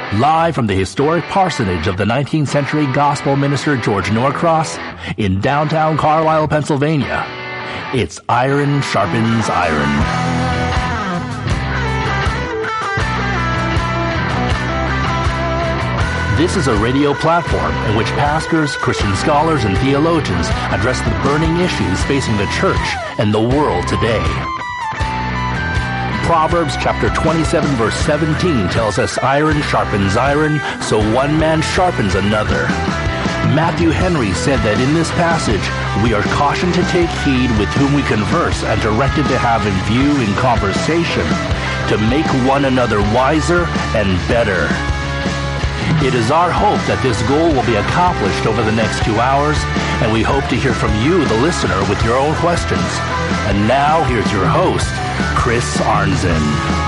Live from the historic parsonage of the 19th century gospel minister George Norcross in downtown Carlisle, Pennsylvania, it's Iron Sharpens Iron. This is a radio platform in which pastors, Christian scholars, and theologians address the burning issues facing the church and the world today. Proverbs chapter 27 verse 17 tells us iron sharpens iron, so one man sharpens another. Matthew Henry said that in this passage, we are cautioned to take heed with whom we converse and directed to have in view in conversation to make one another wiser and better. It is our hope that this goal will be accomplished over the next 2 hours, and we hope to hear from you, the listener, with your own questions. And now, here's your host, Chris Arnzen.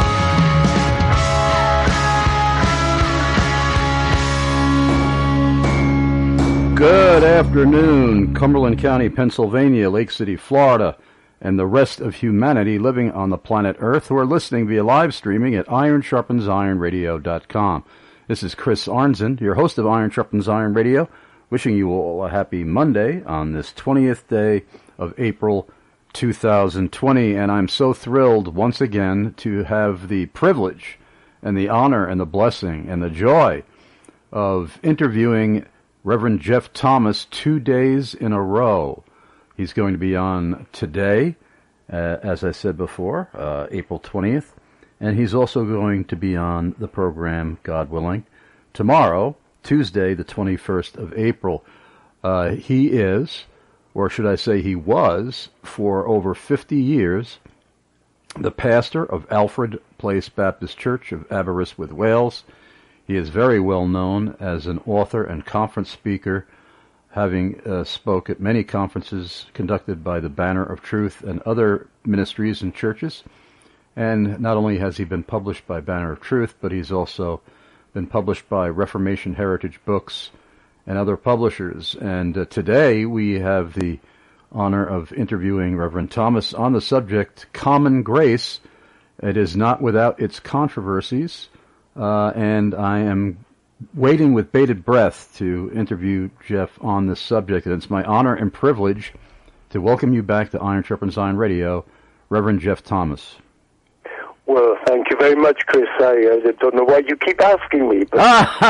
Good afternoon, Cumberland County, Pennsylvania, Lake City, Florida, and the rest of humanity living on the planet Earth who are listening via live streaming at ironsharpensironradio.com. This is Chris Arnzen, your host of Iron Sharpens Iron Radio, wishing you all a happy Monday on this 20th day of April 2020. And I'm so thrilled once again to have the privilege and the honor and the blessing and the joy of interviewing Reverend Jeff Thomas 2 days in a row. He's going to be on today, as I said before, April 20th. And he's also going to be on the program, God willing, tomorrow, Tuesday, the 21st of April. He is, or should I say he was, for over 50 years, the pastor of Alfred Place Baptist Church of Aberystwyth, Wales. He is very well known as an author and conference speaker, having spoke at many conferences conducted by the Banner of Truth and other ministries and churches. And not only has he been published by Banner of Truth, but he's also been published by Reformation Heritage Books and other publishers. And today we have the honor of interviewing Reverend Thomas on the subject, Common Grace. It is not without its controversies, and I am waiting with bated breath to interview Jeff on this subject. And it's my honor and privilege to welcome you back to Iron Sharpens Iron Radio, Reverend Jeff Thomas. Well, thank you very much, Chris. I don't know why you keep asking me, but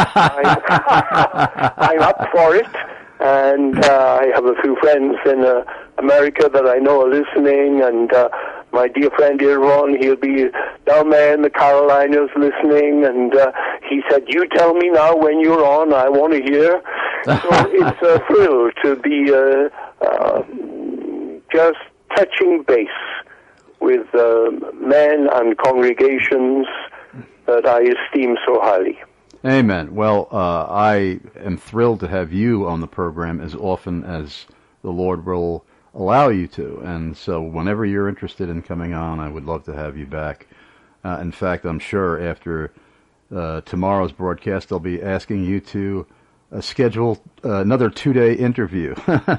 I'm up for it. And I have a few friends in America that I know are listening, and my dear friend Aaron, he'll be down there in the Carolinas listening, and he said, you tell me now when you're on, I want to hear. So it's a thrill to be just touching base with men and congregations that I esteem so highly. Amen. Well, I am thrilled to have you on the program as often as the Lord will allow you to. And so whenever you're interested in coming on, I would love to have you back. In fact, I'm sure after tomorrow's broadcast, I'll be asking you to schedule another 2-day interview.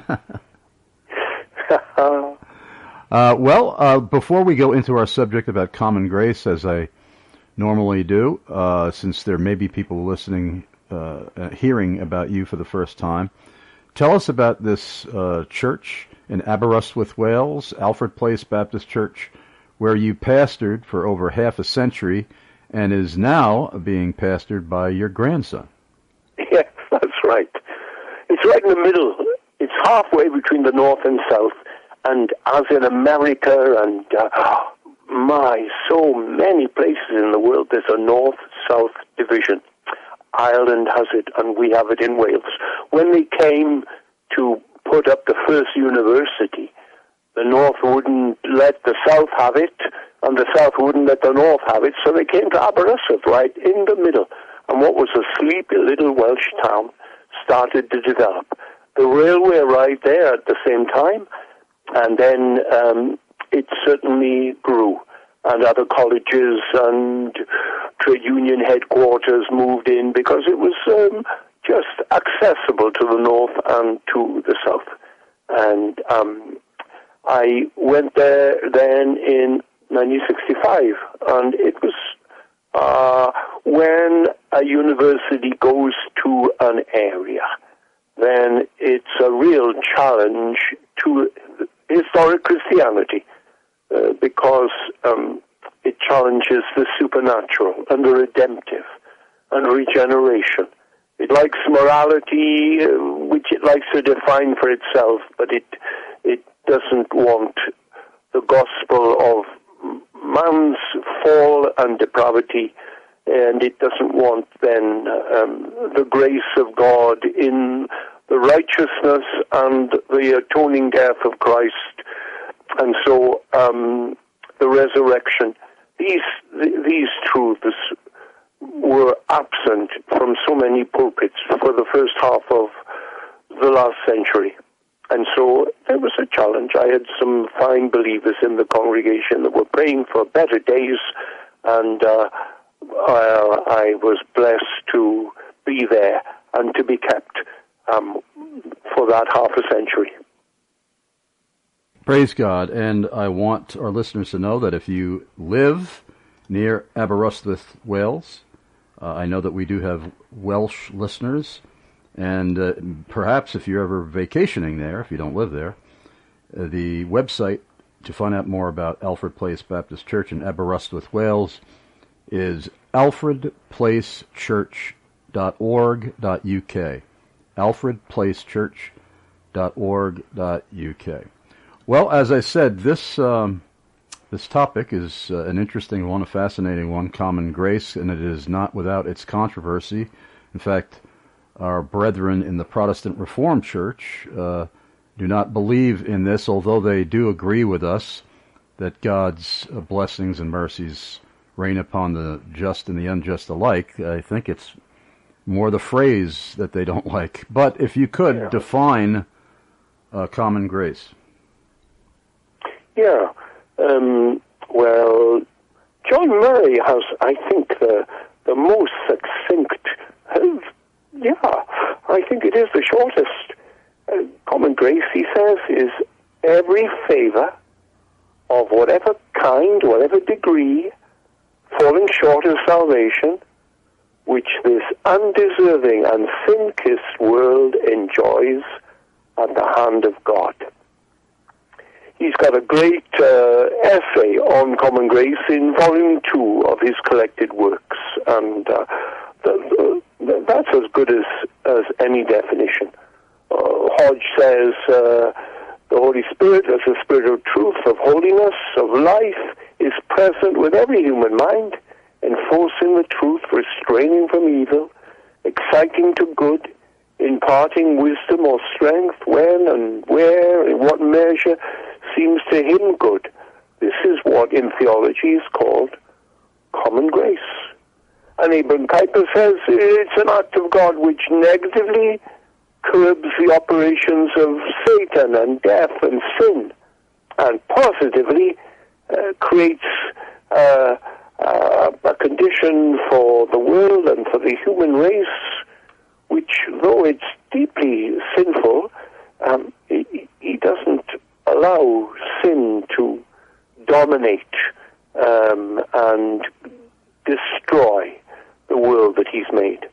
Before we go into our subject about common grace, as I normally do, since there may be people listening, hearing about you for the first time, tell us about this church in Aberystwyth, Wales, Alfred Place Baptist Church, where you pastored for over half a century and is now being pastored by your grandson. Yes, that's right. It's right in the middle. It's halfway between the north and south. And as in America and, so many places in the world, there's a north-south division. Ireland has it, and we have it in Wales. When they came to put up the first university, the north wouldn't let the south have it, and the south wouldn't let the north have it, so they came to Aberystwyth, right in the middle. And what was a sleepy little Welsh town started to develop. The railway arrived there at the same time, and then it certainly grew. And other colleges and trade union headquarters moved in because it was just accessible to the north and to the south. And I went there then in 1965, and it was when a university goes to an area, then it's a real challenge to historic Christianity because it challenges the supernatural and the redemptive and regeneration. It likes morality, which it likes to define for itself, but it doesn't want the gospel of man's fall and depravity, and it doesn't want then the grace of God in the righteousness and the atoning death of Christ, and so the resurrection. These truths were absent from so many pulpits for the first half of the last century. And so there was a challenge. I had some fine believers in the congregation that were praying for better days, and I was blessed to be there and to be kept for that half a century. Praise God. And I want our listeners to know that if you live near Aberystwyth, Wales, I know that we do have Welsh listeners, and perhaps if you're ever vacationing there, if you don't live there, the website to find out more about Alfred Place Baptist Church in Aberystwyth, Wales is alfredplacechurch.org.uk. alfredplacechurch.org.uk. Well, as I said, this topic is an interesting one, a fascinating one, common grace, and it is not without its controversy. In fact, our brethren in the Protestant Reformed Church do not believe in this, although they do agree with us that God's blessings and mercies reign upon the just and the unjust alike. I think it's more the phrase that they don't like. But if you could define common grace. Yeah. Well, John Murray has, I think, the most succinct. I think it is the shortest. Common grace, he says, is every favor of whatever kind, whatever degree, falling short of salvation, which this undeserving and sin-kissed world enjoys at the hand of God. He's got a great essay on common grace in Volume 2 of his collected works, and that's as good as any definition. Hodge says the Holy Spirit, as a spirit of truth, of holiness, of life, is present with every human mind, enforcing the truth, restraining from evil, exciting to good, imparting wisdom or strength when and where, in what measure seems to him good. This is what in theology is called common grace. And Abram Kuyper says it's an act of God which negatively curbs the operations of Satan and death and sin, and positively creates a condition for the world and for the human race which, though it's deeply sinful, he doesn't allow sin to dominate and destroy the world that he's made.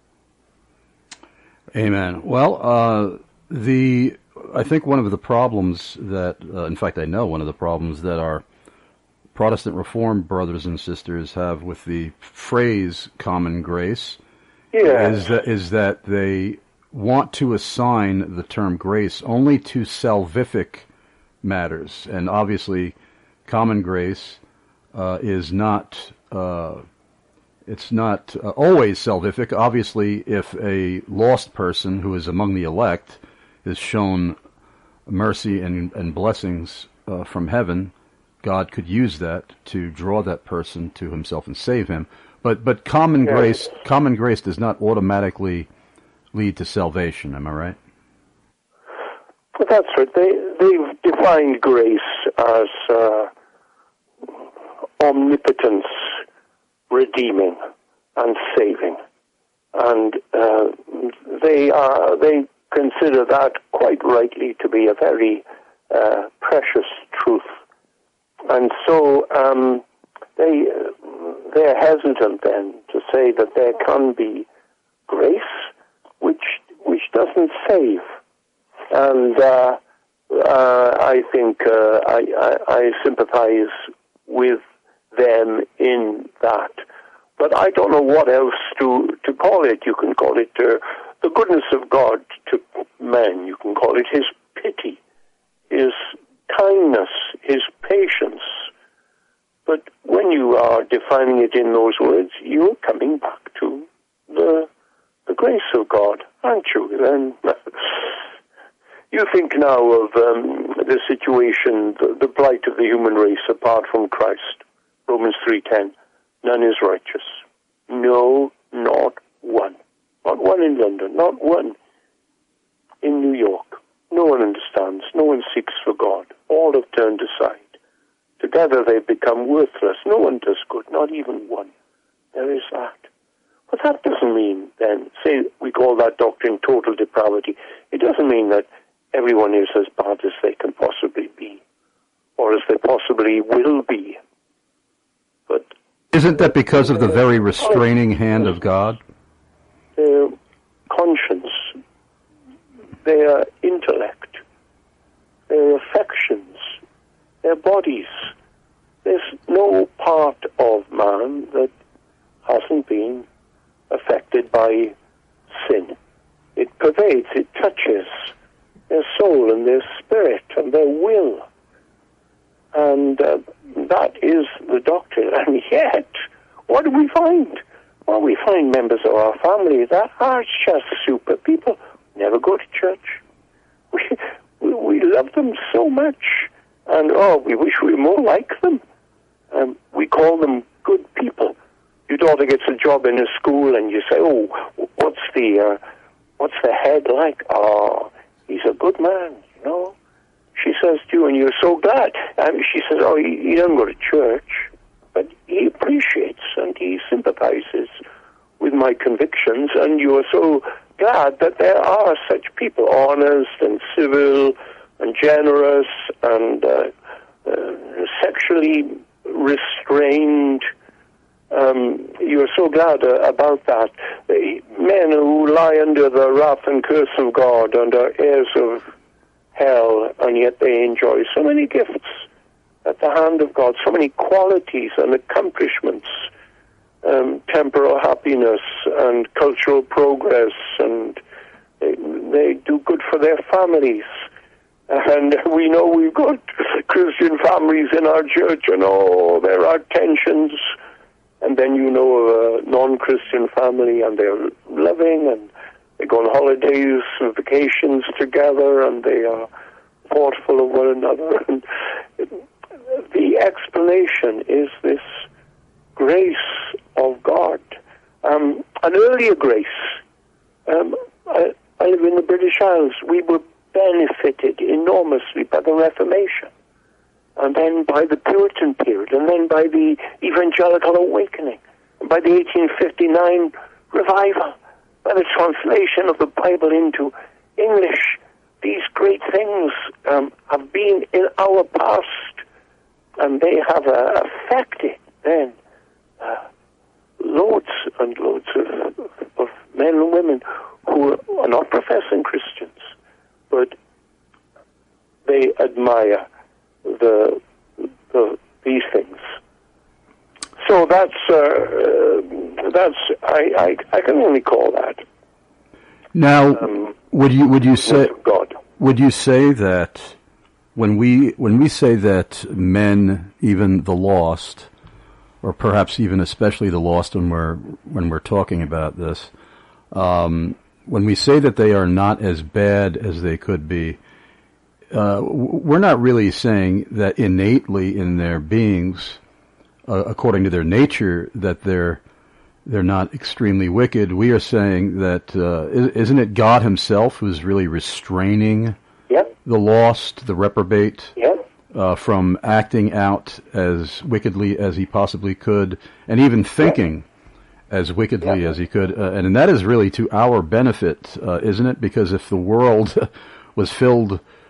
Amen. Well, I think one of the problems that, in fact, I know one of the problems that our Protestant Reformed brothers and sisters have with the phrase common grace is that they want to assign the term grace only to salvific matters. And obviously, common grace is not... it's not always salvific. Obviously, if a lost person who is among the elect is shown mercy and blessings from heaven, God could use that to draw that person to himself and save him. But common grace does not automatically lead to salvation. Am I right? That's right. They've defined grace as omnipotence, redeeming and saving, and they consider that quite rightly to be a very precious truth, and so they're hesitant then to say that there can be grace which doesn't save. And I think I sympathize with them in that. But I don't know what else to call it. You can call it the goodness of God to man. You can call it his pity, his kindness, his patience. But when you are defining it in those words, you're coming back to the grace of God, aren't you? And you think now of the situation, the blight of the human race apart from Christ. Romans 3:10. None is righteous. No, not one. Not one in London. Not one in New York. No one understands. No one seeks for God. All have turned aside. Together they become worthless. No one does good. Not even one. There is that. But that doesn't mean then, say we call that doctrine total depravity. It doesn't mean that everyone is as bad as they can possibly be, or as they possibly will be. But isn't that because of the very restraining hand of God? Their conscience, their intellect, their affections, their bodies. There's no part of man that hasn't been affected by sin. It pervades, it touches their soul and their spirit and their will. And that is the doctrine. And yet, what do we find? Well, we find members of our family that are just super people, never go to church. We love them so much. And, we wish we were more like them. We call them good people. Your daughter gets a job in a school and you say, what's the head like? Oh, he's a good man, you know. She says to you, and you're so glad. She says, he doesn't go to church, but he appreciates and he sympathizes with my convictions, and you are so glad that there are such people, honest and civil and generous and sexually restrained. You're so glad about that. Men who lie under the wrath and curse of God and are heirs of hell, and yet they enjoy so many gifts at the hand of God, so many qualities and accomplishments, temporal happiness and cultural progress, and they do good for their families. And we know we've got Christian families in our church, and there are tensions. And then you know of a non-Christian family, and they're loving, and they go on holidays and vacations together, and they are thoughtful of one another. And the explanation is this grace of God. An earlier grace. I live in the British Isles. We were benefited enormously by the Reformation, and then by the Puritan period, and then by the Evangelical Awakening, and by the 1859 revival, by the translation of the Bible into English. These great things have been in our past, and they have affected then loads and loads of men and women who are not professing Christians, but they admire these things. So that's I can only call that. Now, would you say God? Would you say that when we say that men, even the lost, or perhaps even especially the lost, when we're talking about this, when we say that they are not as bad as they could be, we're not really saying that innately in their beings, according to their nature, that they're not extremely wicked. We are saying that isn't it God Himself who's really restraining the lost, the reprobate, from acting out as wickedly as he possibly could, and even thinking as wickedly as he could, and that is really to our benefit, isn't it? Because if the world was filled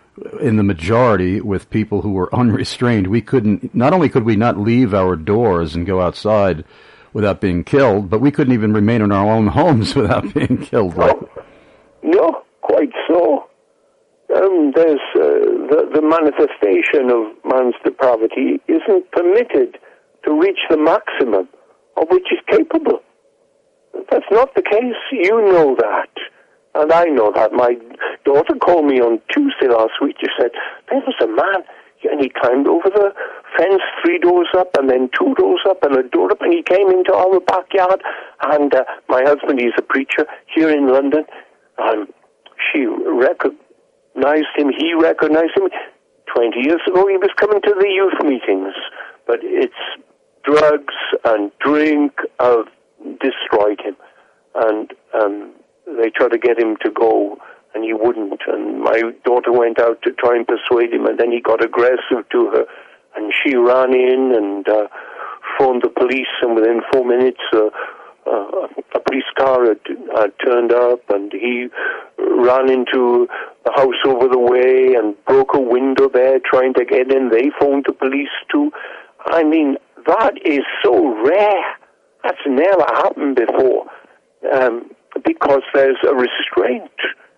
in the majority with people who were unrestrained. Not only could we not leave our doors and go outside without being killed, but we couldn't even remain in our own homes without being killed. No, quite so. There's the manifestation of man's depravity isn't permitted to reach the maximum of which he's capable. That's not the case. You know that. And I know that. My daughter called me on Tuesday last week. She said, there was a man, and he climbed over the fence 3 doors up, and then 2 doors up, and a door up, and he came into our backyard. And my husband, he's a preacher here in London. She recognized him. He recognized him. 20 years ago, he was coming to the youth meetings. But it's drugs and drink have destroyed him. And they tried to get him to go, and he wouldn't. And my daughter went out to try and persuade him, and then he got aggressive to her, and she ran in and phoned the police, and within 4 minutes a police car had turned up, and he ran into the house over the way and broke a window there trying to get in. They phoned the police too. I mean, that is so rare. That's never happened before. Because there's a restraint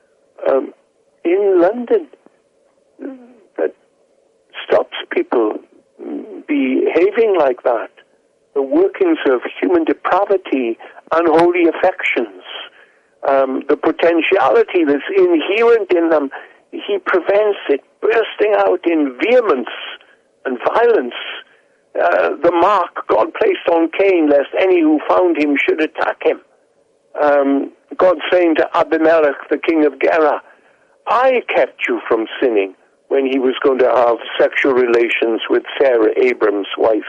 in London that stops people behaving like that. The workings of human depravity, unholy affections, the potentiality that's inherent in them, he prevents it bursting out in vehemence and violence. The mark God placed on Cain, lest any who found him should attack him. God saying to Abimelech, the king of Gerar, I kept you from sinning, when he was going to have sexual relations with Sarah, Abram's wife.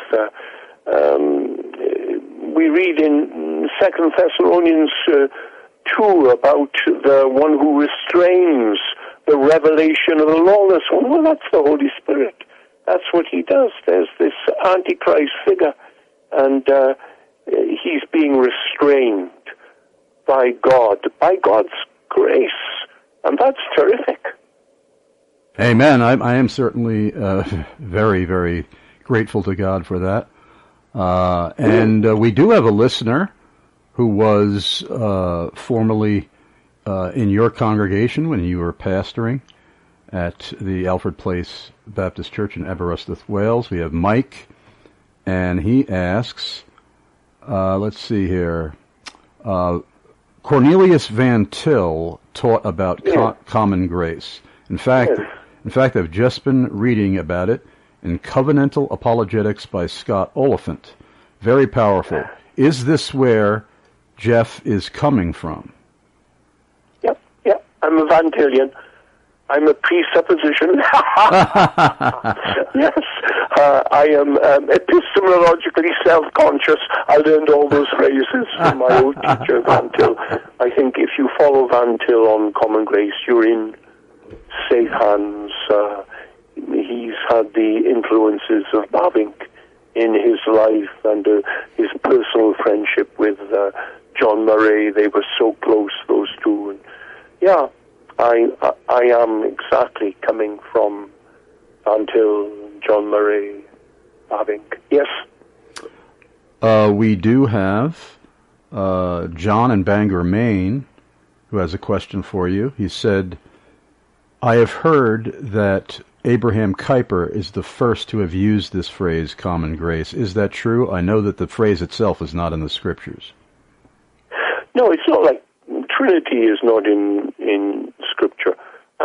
We read in 2 Thessalonians 2 about the one who restrains the revelation of the lawless one. Well, that's the Holy Spirit. That's what he does. There's this Antichrist figure, and he's being restrained by God, by God's grace, and that's terrific. Amen. I am certainly very, very grateful to God for that. And we do have a listener who was formerly in your congregation when you were pastoring at the Alfred Place Baptist Church in Aberystwyth, Wales. We have Mike, and he asks, let's see here, Cornelius Van Til taught about common grace. In fact, I've just been reading about it in Covenantal Apologetics by Scott Oliphant. Very powerful. Is this where Jeff is coming from? Yep. I'm a Van Tilian. I'm a presupposition. Yes. I am epistemologically self-conscious. I learned all those phrases from my old teacher, Van Til. I think if you follow Van Til on Common Grace, you're in safe hands. He's had the influences of Bavinck in his life and his personal friendship with John Murray. They were so close, those two. And yeah, I am exactly coming from Van Til, John Murray, Bavinck. Yes. We do have John in Bangor, Maine, who has a question for you. He said, I have heard that Abraham Kuyper is the first to have used this phrase, common grace. Is that true? I know that the phrase itself is not in the scriptures. No, it's not like Trinity is not in Scripture.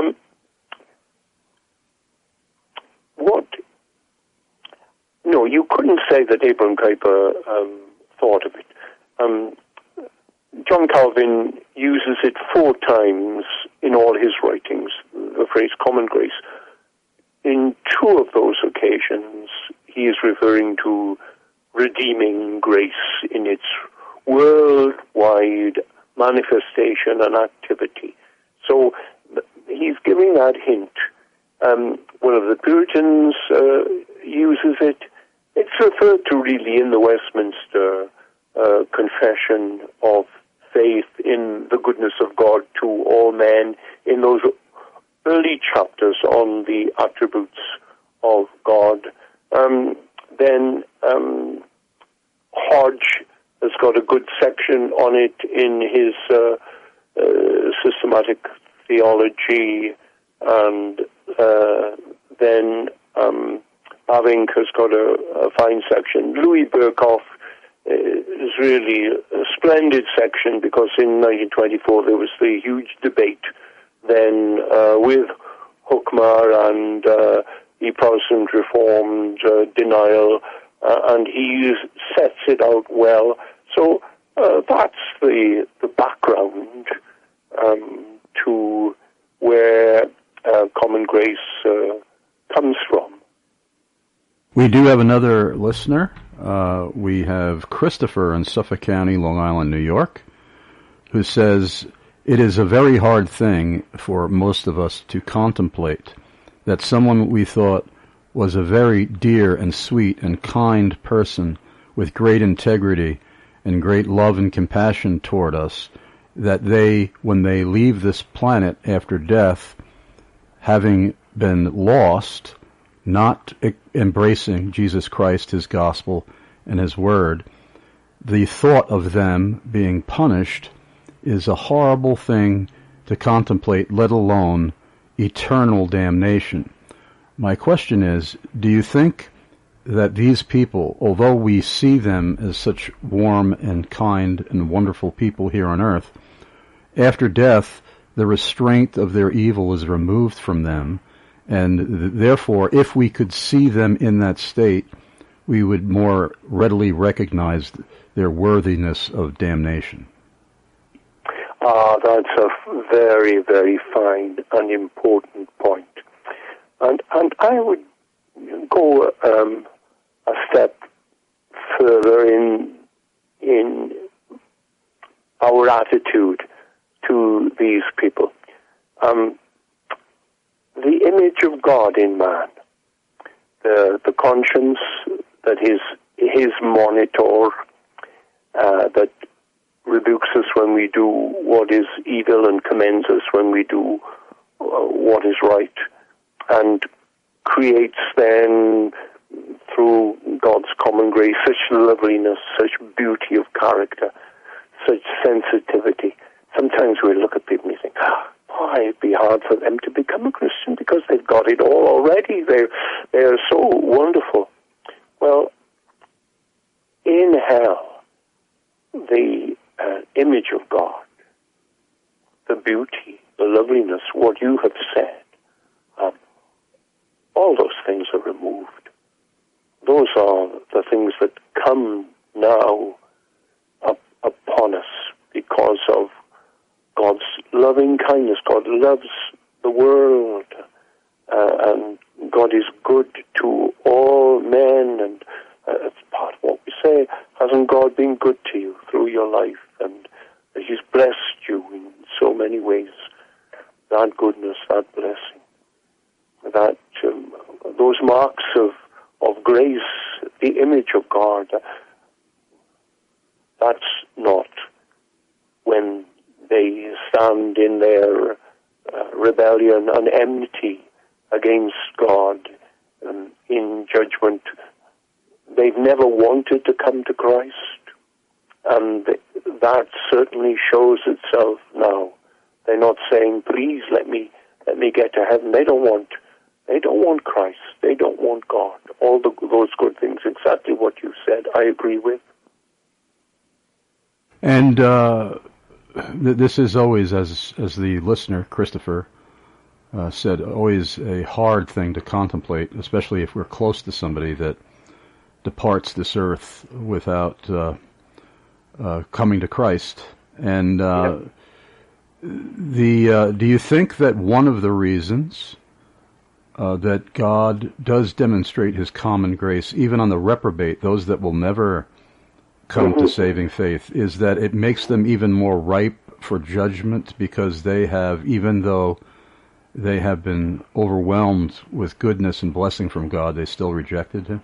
No, you couldn't say that Abraham Kuyper thought of it. John Calvin uses it 4 times in all his writings, the phrase common grace. In 2 of those occasions, he is referring to redeeming grace in its worldwide manifestation and activity. So he's giving that hint. One of the Puritans uses it. It's referred to really in the Westminster Confession of Faith in the goodness of God to all men in those early chapters on the attributes of God. Then Hodge has got a good section on it in his systematic theology, and then Bavinck has got a fine section. Louis Berkhoff is really a splendid section, because in 1924 there was the huge debate then with Hookmar and the Protestant Reformed denial, and he sets it out well. So that's the background to where common grace comes from. We do have another listener. We have Christopher in Suffolk County, Long Island, New York, who says, "It is a very hard thing for most of us to contemplate that someone we thought was a very dear and sweet and kind person with great integrity and great love and compassion toward us, that they, when they leave this planet after death, having been lost, not embracing Jesus Christ, his gospel, and his word, the thought of them being punished is a horrible thing to contemplate, let alone eternal damnation." My question is, do you think that these people, although we see them as such warm and kind and wonderful people here on earth, after death, the restraint of their evil is removed from them, and therefore, if we could see them in that state, we would more readily recognize their worthiness of damnation? That's a very, very fine and important point. And I would go a step further in our attitude to these people. The image of God in man, the conscience that is his monitor, that rebukes us when we do what is evil and commends us when we do what is right, and creates then through God's common grace such loveliness, such beauty of character, such sensitivity. Sometimes we look at people and we think, it'd be hard for them to become a Christian because they've got it all already. They are so wonderful. Well, in hell, the image of God, the beauty, the loveliness, what you have said, all those things are removed. Those are the things that come now upon us because of God's loving kindness. God loves the world, and God is good to all men, and it's part of what we say. Hasn't God been good to you through your life? And He's blessed you in so many ways. That goodness, that blessing, that those marks of grace, the image of God, that's not when they stand in their rebellion and enmity against God in judgment. They've never wanted to come to Christ, and that certainly shows itself now. They're not saying, "Please let me get to heaven." They don't want Christ. They don't want God. All those good things. Exactly what you said. I agree with. And this is always, as the listener, Christopher, said, always a hard thing to contemplate, especially if we're close to somebody that departs this earth without coming to Christ. And do you think that one of the reasons that God does demonstrate His common grace, even on the reprobate, those that will never come to saving faith, is that it makes them even more ripe for judgment because they have, even though they have been overwhelmed with goodness and blessing from God, they still rejected Him?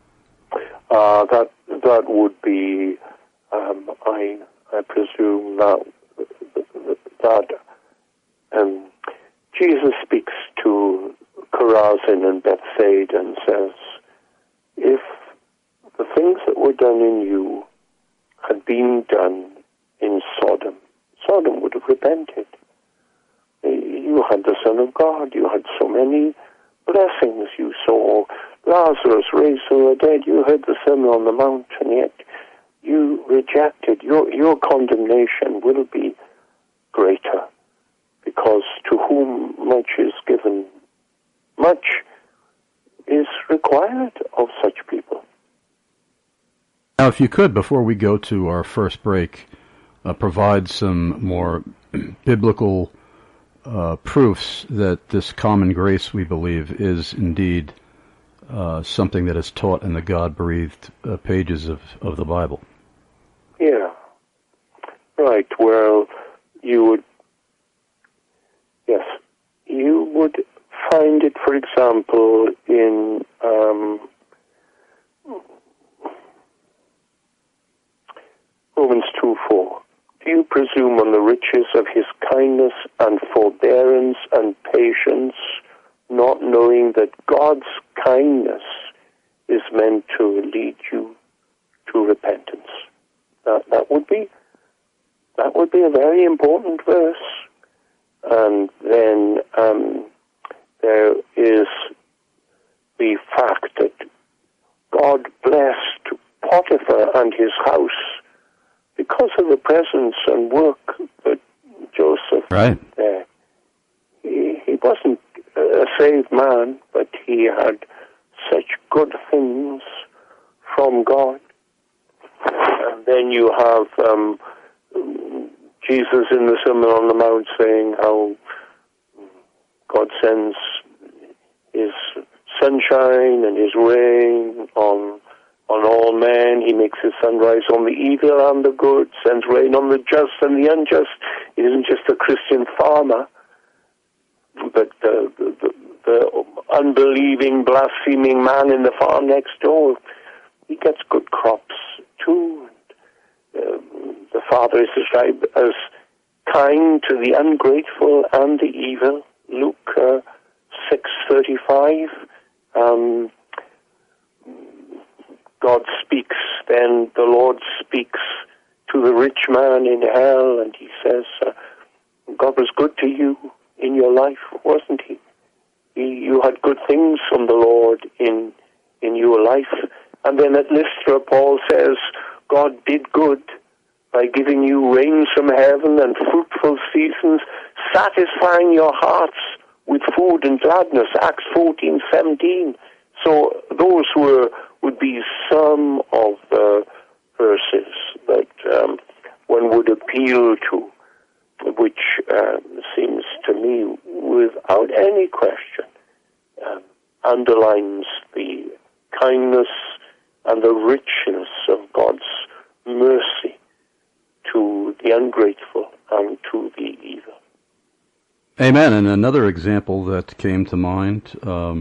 That would be, I presume that Jesus speaks to Chorazin and Bethsaida and says, if the things that were done in you had been done in Sodom, Sodom would have repented. You had the Son of God. You had so many blessings. You saw Lazarus raised from the dead. You heard the Sermon on the Mount, and yet you rejected. Your condemnation will be greater, because to whom much is given, much is required of such people. Now, if you could, before we go to our first break, provide some more biblical proofs that this common grace, we believe, is indeed something that is taught in the God-breathed pages of the Bible. Yeah. Right. Well, you would find it, for example, in Romans 2:4. Do you presume on the riches of his kindness and forbearance and patience, not knowing that God's kindness is meant to lead you to repentance? That would be a very important verse. And then there is the fact that God blessed Potiphar and his house because of the presence and work that Joseph did there. He wasn't a saved man, but he had such good things from God. And then you have Jesus in the Sermon on the Mount saying how God sends his sunshine and his rain on all men. He makes his sun rise on the evil and the good, sends rain on the just and the unjust. He isn't just a Christian farmer, but the unbelieving, blaspheming man in the farm next door. He gets good crops too. The Father is described as kind to the ungrateful and the evil. Luke 6:35. God speaks, then the Lord speaks to the rich man in hell, and he says, God was good to you in your life, wasn't he? You had good things from the Lord in your life. And then at Lystra, Paul says, God did good by giving you rains from heaven and fruitful seasons, satisfying your hearts with food and gladness, Acts 14:17. So those would be some of the verses that one would appeal to, which seems to me, without any question, underlines the kindness and the richness of God's mercy to the ungrateful and to the evil. Amen. And another example that came to mind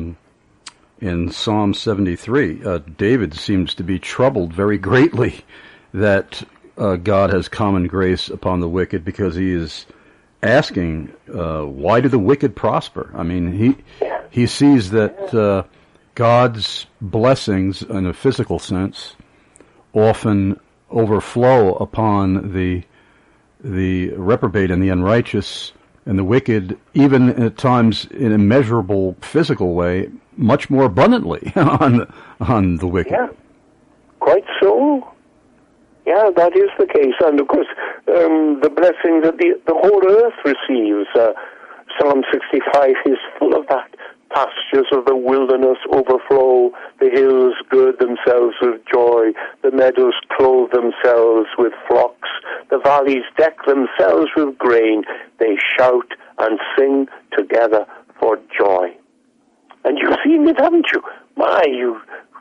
in Psalm 73, David seems to be troubled very greatly that God has common grace upon the wicked, because he is asking, why do the wicked prosper? I mean, he sees that God's blessings in a physical sense often overflow upon the reprobate and the unrighteous and the wicked, even at times in a measurable physical way, much more abundantly on the wicked. Yeah, quite so. Yeah, that is the case. And of course, the blessings that the whole earth receives. Psalm 65 is full of that. Pastures of the wilderness overflow, the hills gird themselves with joy, the meadows clothe themselves with flocks, the valleys deck themselves with grain, they shout and sing together for joy. And you've seen it, haven't you? You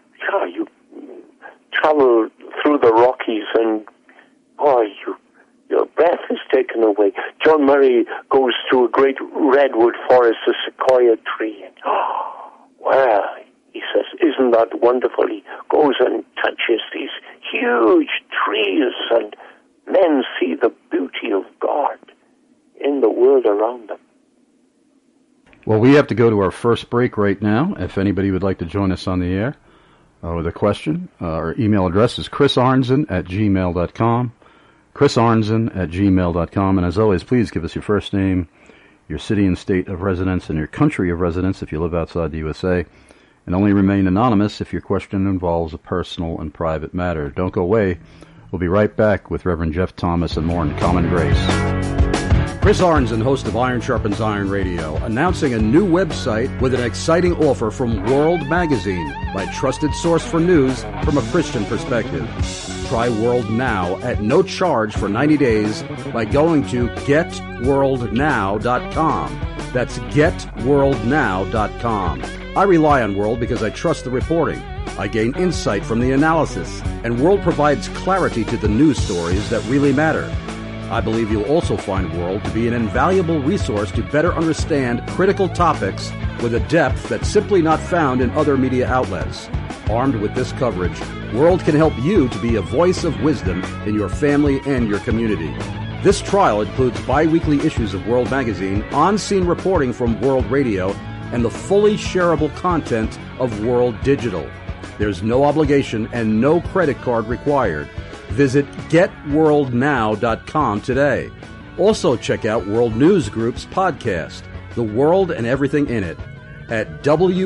travel through the Rockies and, your breath is taken away. John Murray goes to a great redwood forest, a sequoia tree, and, well, he says, isn't that wonderful? He goes and touches these huge trees, and men see the beauty of God in the world around them. Well, we have to go to our first break right now. If anybody would like to join us on the air with a question, our email address is chrisarnzen@gmail.com, chrisarnzen@gmail.com. And as always, please give us your first name, your city and state of residence, and your country of residence if you live outside the USA. And only remain anonymous if your question involves a personal and private matter. Don't go away. We'll be right back with Reverend Jeff Thomas and more in Common Grace. Chris Arnzen, host of Iron Sharpens Iron Radio, announcing a new website with an exciting offer from World Magazine, my trusted source for news from a Christian perspective. Try World Now at no charge for 90 days by going to getworldnow.com. That's getworldnow.com. I rely on World because I trust the reporting. I gain insight from the analysis, and World provides clarity to the news stories that really matter. I believe you'll also find World to be an invaluable resource to better understand critical topics with a depth that's simply not found in other media outlets. Armed with this coverage, World can help you to be a voice of wisdom in your family and your community. This trial includes bi-weekly issues of World Magazine, on-scene reporting from World Radio, and the fully shareable content of World Digital. There's no obligation and no credit card required. Visit getworldnow.com today. Also check out World News Group's podcast, The World and Everything in It, at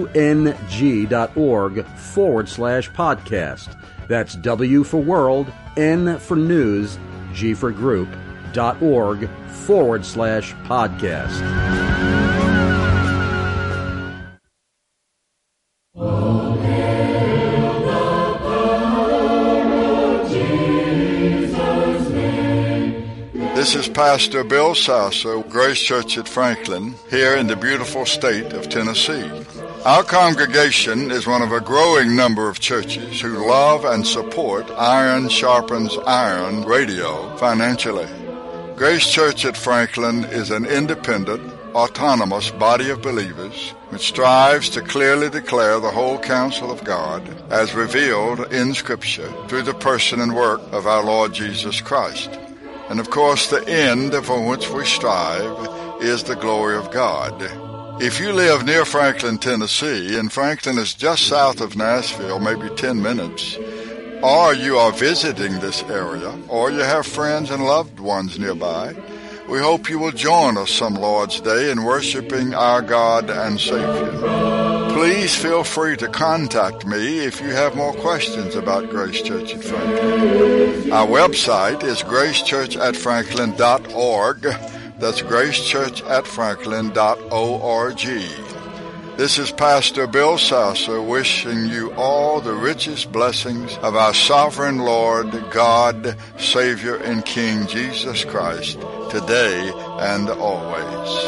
wng.org/podcast. That's W for World, N for News, G for Group.org/podcast. This is Pastor Bill Sasser, Grace Church at Franklin, here in the beautiful state of Tennessee. Our congregation is one of a growing number of churches who love and support Iron Sharpens Iron Radio financially. Grace Church at Franklin is an independent, autonomous body of believers which strives to clearly declare the whole counsel of God as revealed in Scripture through the person and work of our Lord Jesus Christ. And of course, the end for which we strive is the glory of God. If you live near Franklin, Tennessee, and Franklin is just south of Nashville, maybe 10 minutes, or you are visiting this area, or you have friends and loved ones nearby, we hope you will join us some Lord's Day in worshiping our God and Savior. Please feel free to contact me if you have more questions about Grace Church at Franklin. Our website is gracechurchatfranklin.org. That's gracechurchatfranklin.org. This is Pastor Bill Sasser wishing you all the richest blessings of our sovereign Lord, God, Savior, and King Jesus Christ, today and always.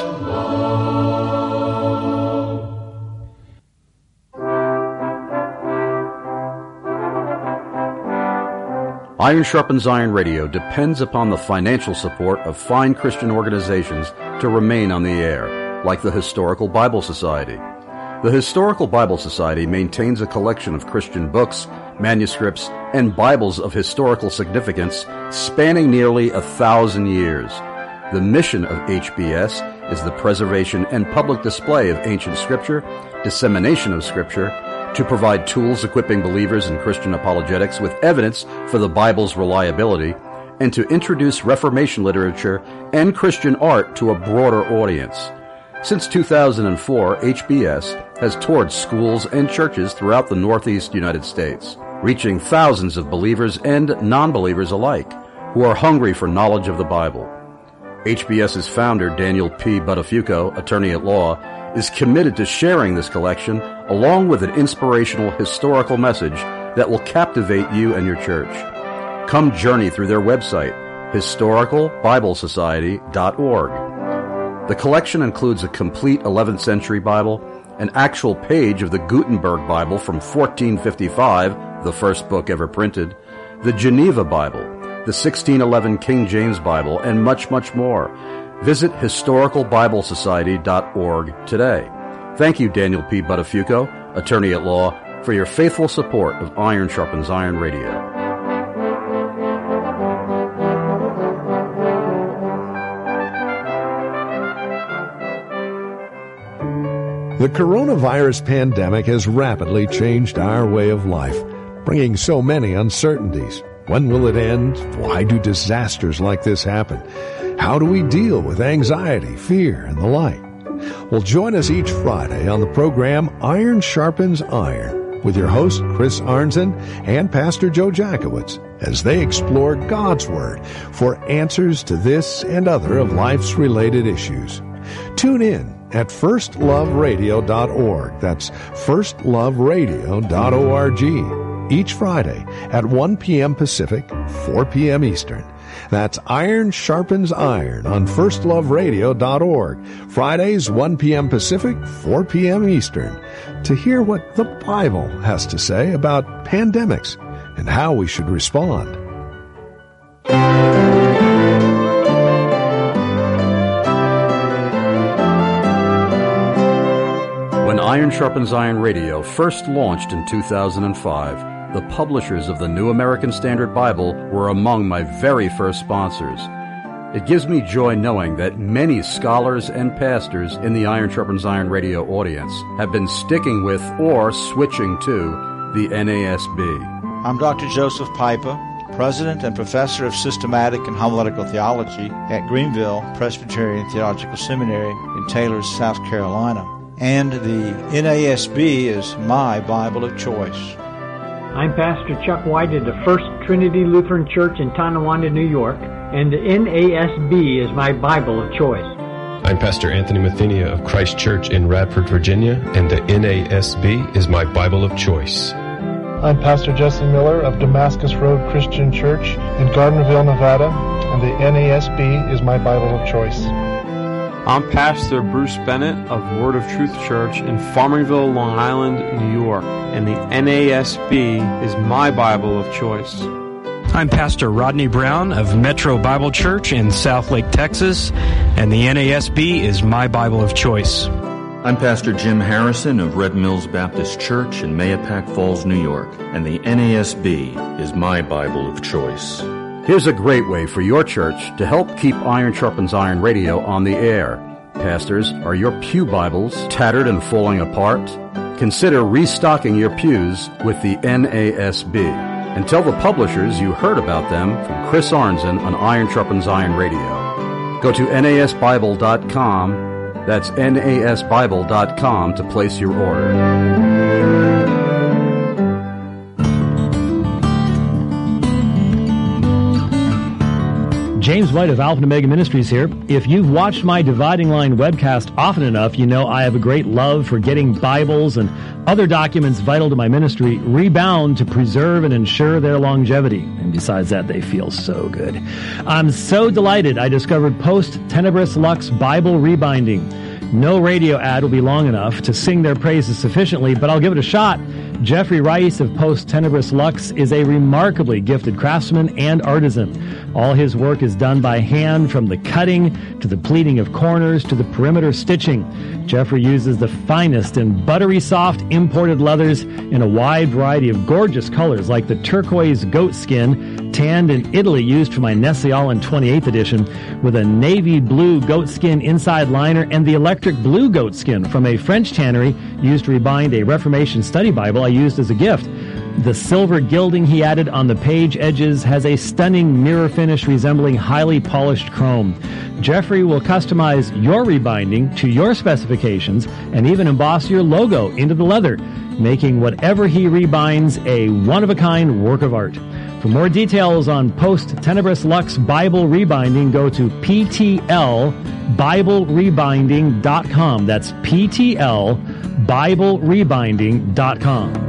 Iron Sharpens Iron Radio depends upon the financial support of fine Christian organizations to remain on the air, like the Historical Bible Society. The Historical Bible Society maintains a collection of Christian books, manuscripts, and Bibles of historical significance spanning nearly 1,000 years. The mission of HBS is the preservation and public display of ancient Scripture, dissemination of Scripture, to provide tools equipping believers in Christian apologetics with evidence for the Bible's reliability, and to introduce Reformation literature and Christian art to a broader audience. Since 2004, HBS has toured schools and churches throughout the Northeast United States, reaching thousands of believers and non-believers alike who are hungry for knowledge of the Bible. HBS's founder, Daniel P. Buttafuoco, attorney at law, is committed to sharing this collection along with an inspirational historical message that will captivate you and your church. Come journey through their website, historicalbiblesociety.org. The collection includes a complete 11th century Bible, an actual page of the Gutenberg Bible from 1455, the first book ever printed, the Geneva Bible, the 1611 King James Bible, and much, much more. Visit historicalbiblesociety.org today. Thank you, Daniel P. Buttafuoco, attorney at law, for your faithful support of Iron Sharpens Iron Radio. The coronavirus pandemic has rapidly changed our way of life, bringing so many uncertainties. When will it end? Why do disasters like this happen? How do we deal with anxiety, fear, and the like? Well, join us each Friday on the program Iron Sharpens Iron with your host, Chris Arnzen, and Pastor Joe Jackowitz as they explore God's Word for answers to this and other of life's related issues. Tune in at firstloveradio.org. That's firstloveradio.org. Each Friday at 1 p.m. Pacific, 4 p.m. Eastern. That's Iron Sharpens Iron on firstloveradio.org. Fridays, 1 p.m. Pacific, 4 p.m. Eastern. To hear what the Bible has to say about pandemics and how we should respond. When Iron Sharpens Iron Radio first launched in 2005, the publishers of the New American Standard Bible were among my very first sponsors. It gives me joy knowing that many scholars and pastors in the Iron Sharpens Iron Radio audience have been sticking with or switching to the NASB. I'm Dr. Joseph Pipa, President and Professor of Systematic and Homiletical Theology at Greenville Presbyterian Theological Seminary in Taylor, South Carolina. And the NASB is my Bible of choice. I'm Pastor Chuck White of the First Trinity Lutheran Church in Tonawanda, New York, and the NASB is my Bible of choice. I'm Pastor Anthony Mathenia of Christ Church in Radford, Virginia, and the NASB is my Bible of choice. I'm Pastor Jesse Miller of Damascus Road Christian Church in Gardnerville, Nevada, and the NASB is my Bible of choice. I'm Pastor Bruce Bennett of Word of Truth Church in Farmingville, Long Island, New York, and the NASB is my Bible of choice. I'm Pastor Rodney Brown of Metro Bible Church in Southlake, Texas, and the NASB is my Bible of choice. I'm Pastor Jim Harrison of Red Mills Baptist Church in Mahopac Falls, New York, and the NASB is my Bible of choice. Here's a great way for your church to help keep Iron Sharpens Iron Radio on the air. Pastors, are your pew Bibles tattered and falling apart? Consider restocking your pews with the NASB. And tell the publishers you heard about them from Chris Arnzen on Iron Sharpens Iron Radio. Go to nasbible.com. That's nasbible.com to place your order. James White of Alpha and Omega Ministries here. If you've watched my Dividing Line webcast often enough, you know I have a great love for getting Bibles and other documents vital to my ministry rebound to preserve and ensure their longevity. And besides that, they feel so good. I'm so delighted I discovered Post Tenebris Lux Bible Rebinding. No radio ad will be long enough to sing their praises sufficiently, but I'll give it a shot. Jeffrey Rice of Post Tenebris Lux is a remarkably gifted craftsman and artisan. All his work is done by hand, from the cutting to the pleating of corners to the perimeter stitching. Jeffrey uses the finest and buttery soft imported leathers in a wide variety of gorgeous colors, like the turquoise goat skin, tanned in Italy, used for my Nestle-Aland 28th edition, with a navy blue goat skin inside liner, and the electric blue goat skin from a French tannery used to rebind a Reformation study Bible I used as a gift. The silver gilding he added on the page edges has a stunning mirror finish resembling highly polished chrome. Jeffrey will customize your rebinding to your specifications and even emboss your logo into the leather, making whatever he rebinds a one-of-a-kind work of art. For more details on Post Tenebris Lux Bible Rebinding, go to PTLBibleRebinding.com. That's PTLBibleRebinding.com.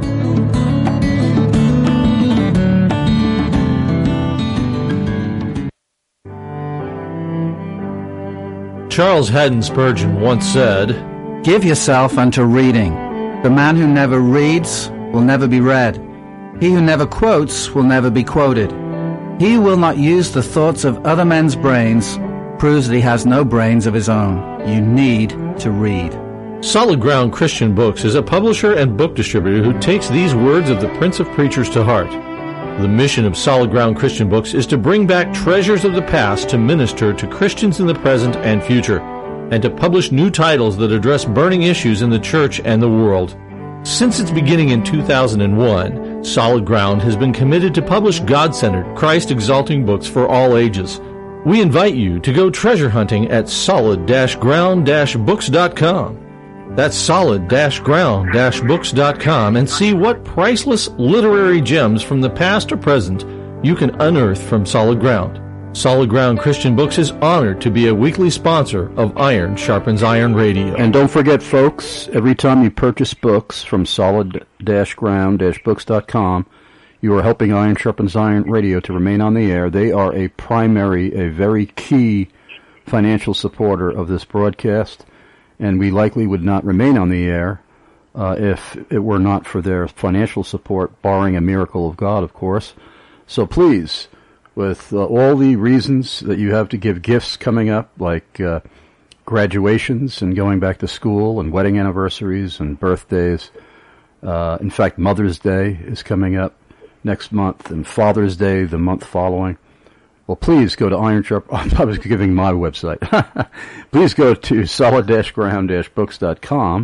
Charles Haddon Spurgeon once said, "Give yourself unto reading. The man who never reads will never be read. He who never quotes will never be quoted. He who will not use the thoughts of other men's brains proves that he has no brains of his own. You need to read." Solid Ground Christian Books is a publisher and book distributor who takes these words of the Prince of Preachers to heart. The mission of Solid Ground Christian Books is to bring back treasures of the past to minister to Christians in the present and future. and to publish new titles that address burning issues in the church and the world. Since its beginning in 2001, Solid Ground has been committed to publish God-centered, Christ-exalting books for all ages. We invite you to go treasure hunting at solid-ground-books.com. That's solid-ground-books.com, and see what priceless literary gems from the past or present you can unearth from Solid Ground. Solid Ground Christian Books is honored to be a weekly sponsor of Iron Sharpens Iron Radio. And don't forget, folks, every time you purchase books from solid-ground-books.com, you are helping Iron Sharpens Iron Radio to remain on the air. They are a very key financial supporter of this broadcast, and we likely would not remain on the air if it were not for their financial support, barring a miracle of God, of course. So please, with all the reasons that you have to give gifts coming up, like graduations and going back to school and wedding anniversaries and birthdays. In fact, Mother's Day is coming up next month, and Father's Day the month following. Well, please go to Iron Sharp. I was giving my website. Please go to solid-ground-books.com,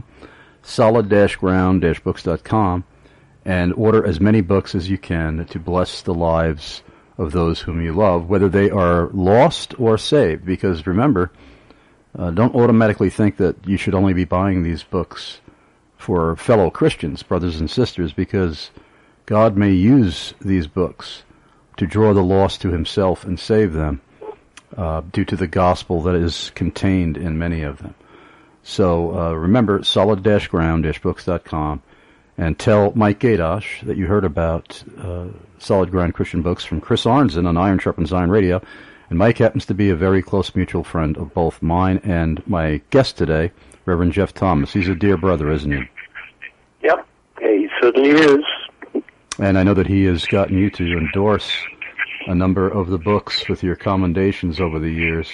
solid-ground-books.com, and order as many books as you can to bless the lives of those whom you love, whether they are lost or saved. Because remember, don't automatically think that you should only be buying these books for fellow Christians, brothers and sisters, because God may use these books to draw the lost to himself and save them due to the gospel that is contained in many of them. So remember, solid-ground-books.com, and tell Mike Gadosh that you heard about Solid Ground Christian Books from Chris Arnzen on Iron Sharpens Iron Radio. And Mike happens to be a very close mutual friend of both mine and my guest today, Reverend Jeff Thomas. He's a dear brother, isn't he? Yep, he certainly is. And I know that he has gotten you to endorse a number of the books with your commendations over the years.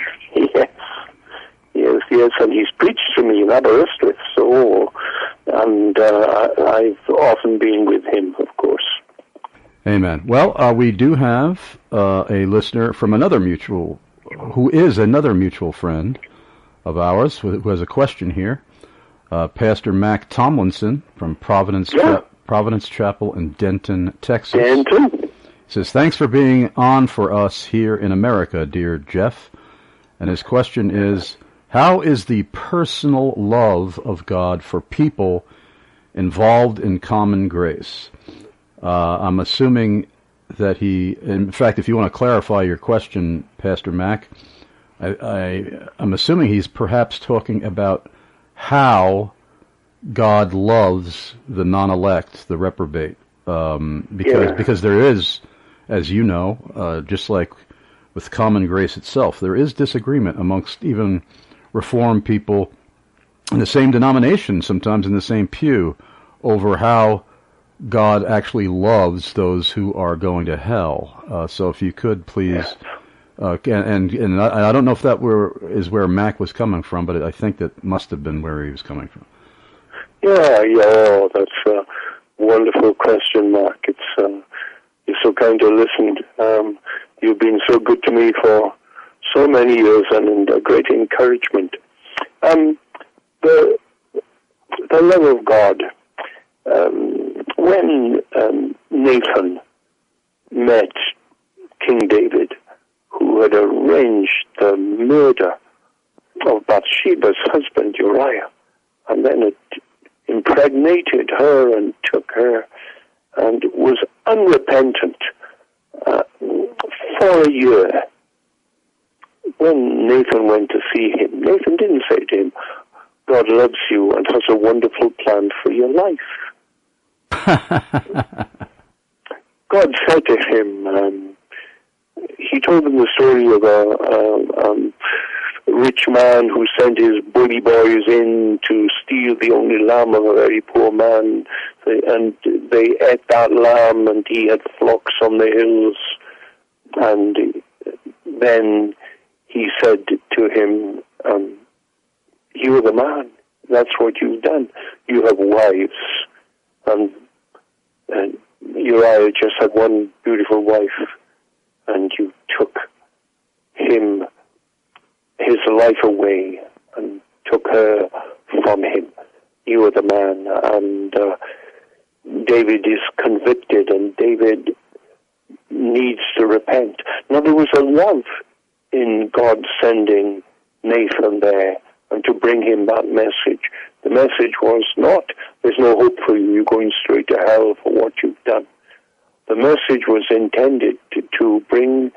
Yes, and he's preached to me in Aberystwyth, and I've often been with him, of course. Amen. Well, we do have a listener from who is another mutual friend of ours, who has a question here. Pastor Mac Tomlinson from Providence Chapel in Denton, Texas. Denton. Says, thanks for being on for us here in America, dear Jeff. And his question is, how is the personal love of God for people involved in common grace? I'm assuming that in fact, if you want to clarify your question, Pastor Mac, I'm assuming he's perhaps talking about how God loves the non-elect, the reprobate, because there is, as you know, just like with common grace itself, there is disagreement amongst even Reformed people in the same denomination, sometimes in the same pew, over how God actually loves those who are going to hell. So if you could please, and I don't know if that is where Mac was coming from, but I think that must have been where he was coming from. Yeah, that's a wonderful question, Mark. You're so kind to listen. You've been so good to me for so many years and a great encouragement. The love of God. When Nathan met King David, who had arranged the murder of Bathsheba's husband Uriah, and then it impregnated her and took her, and was unrepentant for a year. When Nathan went to see him, Nathan didn't say to him, God loves you and has a wonderful plan for your life. God said to him, he told him the story of a rich man who sent his bully boys in to steal the only lamb of a very poor man, and they ate that lamb, and he had flocks on the hills. And then he said to him, you are the man. That's what you've done. You have wives. And Uriah just had one beautiful wife, and you took his life away took her from him. You are the man. And David is convicted, and David needs to repent. Now, there was a love in God sending Nathan there and to bring him that message. The message was not, there's no hope for you, you're going straight to hell for what you've done. The message was intended to bring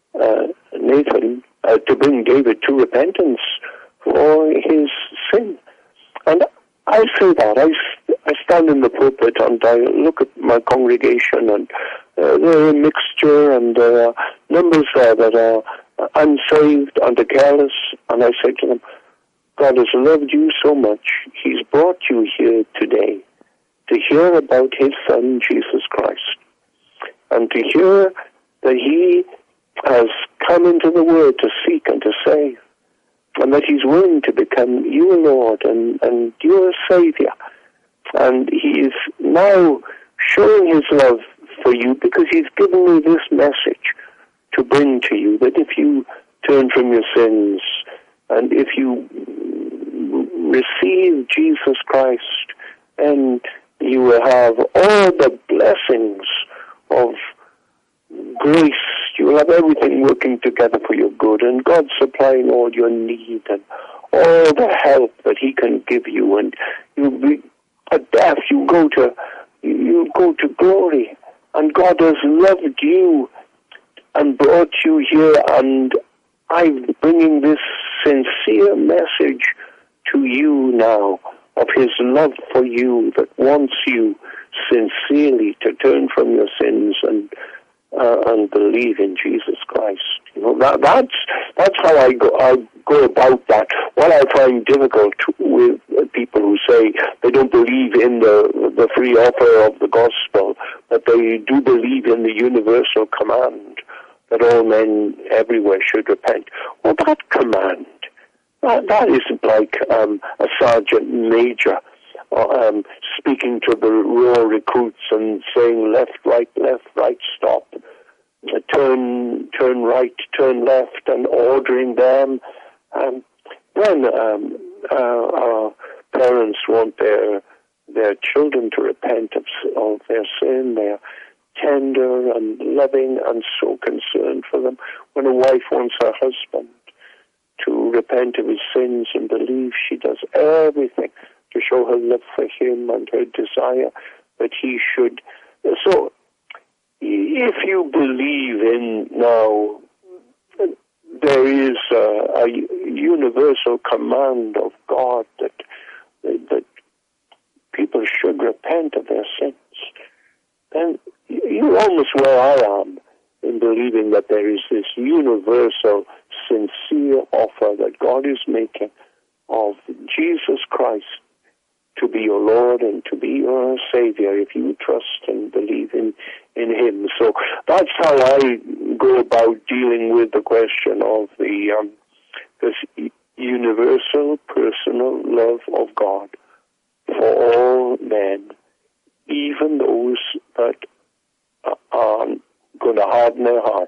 to bring David to repentance for his sin. And I say that. I stand in the pulpit and I look at my congregation, and they're a mixture, and there are numbers there that are unsaved and are careless, and I say to them, God has loved you so much, he's brought you here today to hear about his Son, Jesus Christ, and to hear that he has come into the world to seek and to save, and that he's willing to become your Lord and your Savior. And he is now showing his love for you because he's given me this message to bring to you, that if you turn from your sins and if you receive Jesus Christ, and you will have all the blessings of grace. You will have everything working together for your good, and God supplying all your need and all the help that he can give you, and you'll be at death, you go to glory. And God has loved you and brought you here, and I'm bringing this sincere message to you now of his love for you, that wants you sincerely to turn from your sins and believe in Jesus Christ. You know, that's how I go about that. What I find difficult with people who say they don't believe in the free offer of the gospel, but they do believe in the universal command that all men everywhere should repent. Well, that command, that isn't like a sergeant major speaking to the raw recruits and saying left, right, stop, turn right, turn left, and ordering them. When our parents want their children to repent of their sin, they're tender and loving and so concerned for them. When a wife wants her husband to repent of his sins and believe, she does everything to show her love for him and her desire that he should. So, if you believe in now, there is a universal command of God that people should repent of their sins, then you're almost where I am in believing that there is this universal, sincere offer that God is making of Jesus Christ to be your Lord and to be your Savior if you trust and believe in him. So that's how I go about dealing with the question of this universal, personal love of God for all men, even those that are going to harden their hearts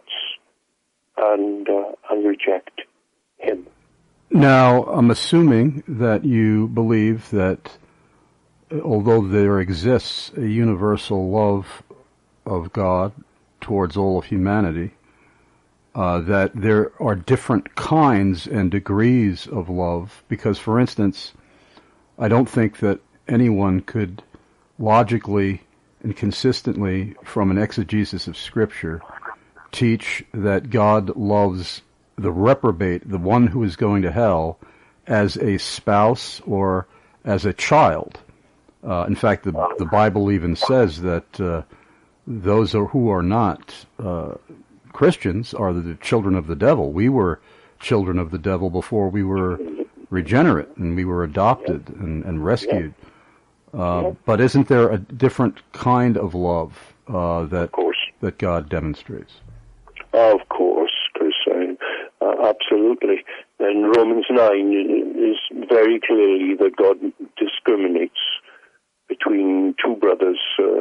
and reject him. Now, I'm assuming that you believe that although there exists a universal love of God towards all of humanity, that there are different kinds and degrees of love, because, for instance, I don't think that anyone could logically and consistently, from an exegesis of Scripture, teach that God loves the reprobate, the one who is going to hell, as a spouse or as a child. In fact, the Bible even says that those who are not Christians are the children of the devil. We were children of the devil before we were regenerate, and we were adopted and rescued. But isn't there a different kind of love that God demonstrates? Of course, Chris. Absolutely. And Romans 9 is very clearly that God discriminates between two brothers.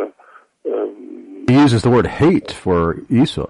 He uses the word hate for Esau.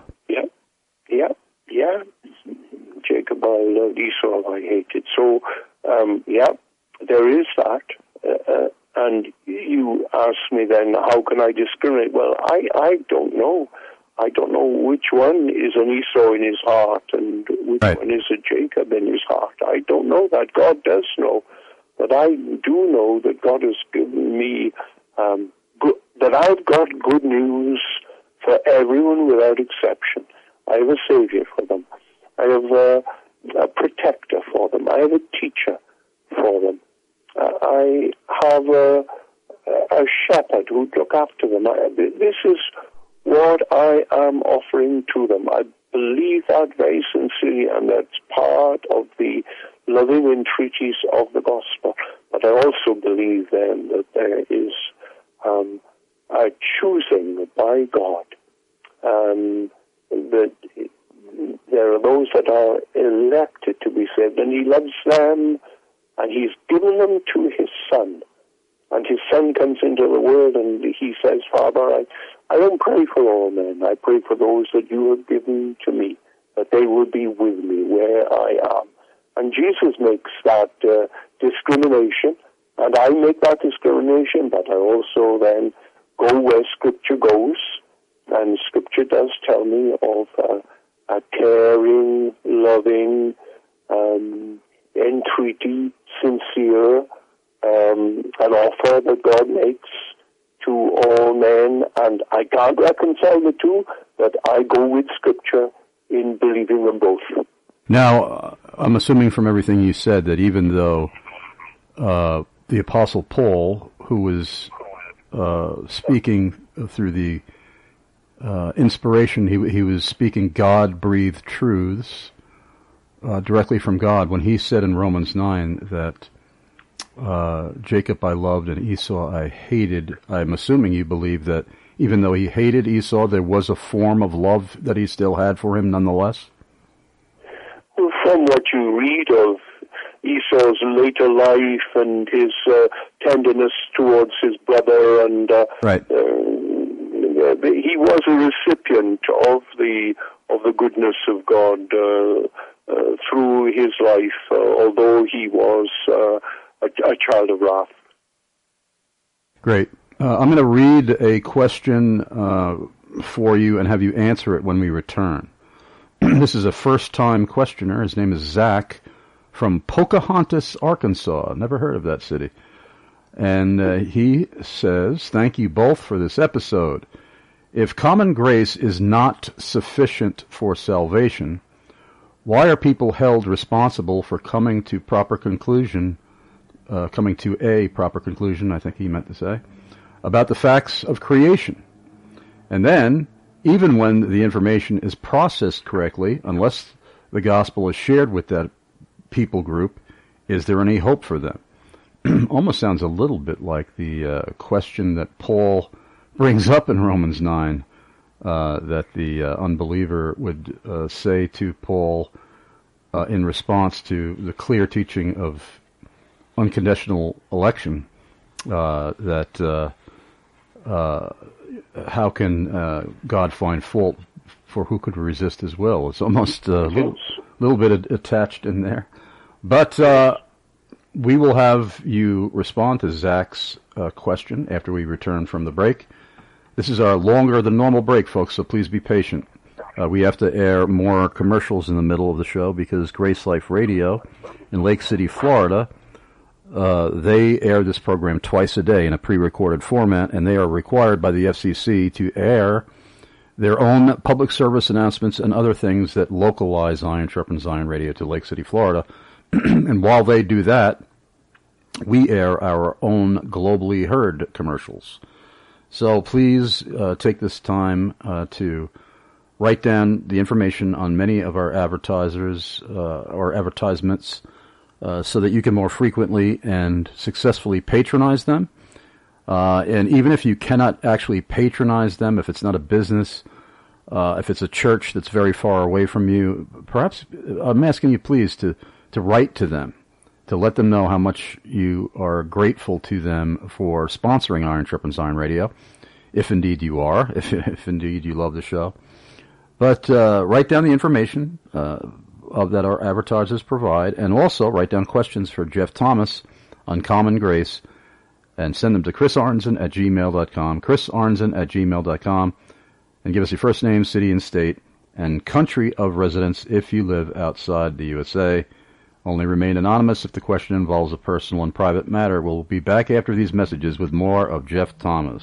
Yeah. Jacob I loved, Esau I hated. So, there is that. And you ask me then, how can I discriminate? Well, I don't know. I don't know which one is an Esau in his heart and which one is a Jacob in his heart. I don't know that. God does know. But I do know that God has given me, that I've got good news for everyone without exception. I have a Savior for them. I have a protector for them. I have a teacher for them. I have a shepherd who would look after them. This is what I am offering to them. I believe that very sincerely, and that's part of the loving entreaties of the gospel. But I also believe then that there is a choosing by God, that there are those that are elected to be saved, and He loves them, and He's given them to His Son. And His Son comes into the world, and He says, Father, I don't pray for all men. I pray for those that You have given to me, that they will be with me where I am. And Jesus makes that discrimination, and I make that discrimination, but I also then go where Scripture goes, and Scripture does tell me of a caring, loving, entreaty, sincere, an offer that God makes to all men, and I can't reconcile the two, but I go with Scripture in believing them both. Now, I'm assuming from everything you said that even though the Apostle Paul, who was speaking through the inspiration, he was speaking God-breathed truths directly from God, when he said in Romans 9 that Jacob I loved and Esau I hated, I'm assuming you believe that even though he hated Esau, there was a form of love that he still had for him nonetheless? From what you read of Esau's later life and his tenderness towards his brother, and he was a recipient of the goodness of God through his life, although he was a child of wrath. Great. I'm going to read a question for you and have you answer it when we return. This is a first-time questioner. His name is Zach from Pocahontas, Arkansas. Never heard of that city. And he says, thank you both for this episode. If common grace is not sufficient for salvation, why are people held responsible for coming to a proper conclusion, I think he meant to say, about the facts of creation? And then, even when the information is processed correctly, unless the gospel is shared with that people group, is there any hope for them? Almost sounds a little bit like the question that Paul brings up in Romans 9, that the unbeliever would say to Paul in response to the clear teaching of unconditional election, that how can God find fault, for who could resist His will? It's almost a little bit attached in there. But we will have you respond to Zach's question after we return from the break. This is our longer than normal break, folks, so please be patient. We have to air more commercials in the middle of the show because Grace Life Radio in Lake City, Florida, they air this program twice a day in a pre-recorded format, and they are required by the FCC to air their own public service announcements and other things that localize Iron Sharpens Iron Radio to Lake City, Florida. And while they do that, we air our own globally heard commercials. So please take this time to write down the information on many of our advertisers or advertisements so that you can more frequently and successfully patronize them. And even if you cannot actually patronize them, if it's not a business, if it's a church that's very far away from you, perhaps I'm asking you please to write to them, to let them know how much you are grateful to them for sponsoring Iron Sharpens Iron Radio, if indeed you are, if indeed you love the show. But write down the information that our advertisers provide, and also write down questions for Jeff Thomas Uncommon Grace, and send them to chrisarnzen@gmail.com, chrisarnzen@gmail.com, and give us your first name, city and state, and country of residence if you live outside the USA. Only remain anonymous if the question involves a personal and private matter. We'll be back after these messages with more of Jeff Thomas.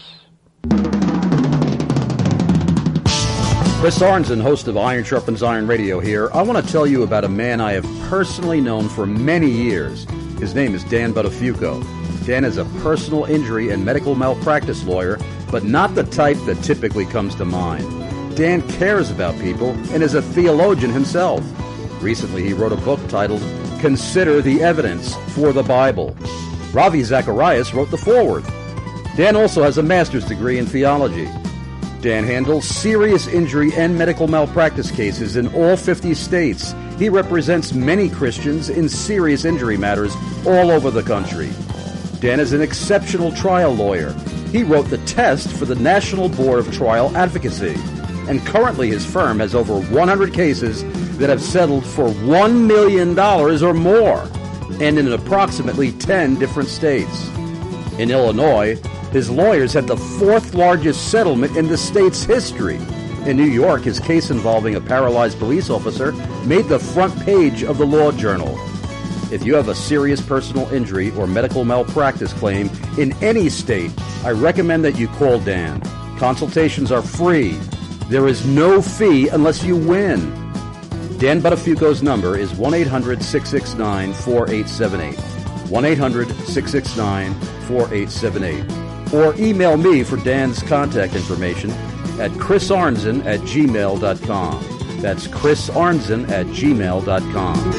Chris Arnzen, host of Iron Sharpens Iron Radio here. I want to tell you about a man I have personally known for many years. His name is Dan Buttafuoco. Dan is a personal injury and medical malpractice lawyer, but not the type that typically comes to mind. Dan cares about people and is a theologian himself. Recently, he wrote a book titled Consider the Evidence for the Bible. Ravi Zacharias wrote the foreword. Dan also has a master's degree in theology. Dan handles serious injury and medical malpractice cases in all 50 states. He represents many Christians in serious injury matters all over the country. Dan is an exceptional trial lawyer. He wrote the test for the National Board of Trial Advocacy. And currently his firm has over 100 cases that have settled for $1 million or more, and in approximately 10 different states. In Illinois, his lawyers had the fourth largest settlement in the state's history. In New York, his case involving a paralyzed police officer made the front page of the Law Journal. If you have a serious personal injury or medical malpractice claim in any state, I recommend that you call Dan. Consultations are free. There is no fee unless you win. Dan Buttafuoco's number is 1-800-669-4878. 1-800-669-4878. Or email me for Dan's contact information at chrisarnzen@gmail.com. That's chrisarnzen@gmail.com.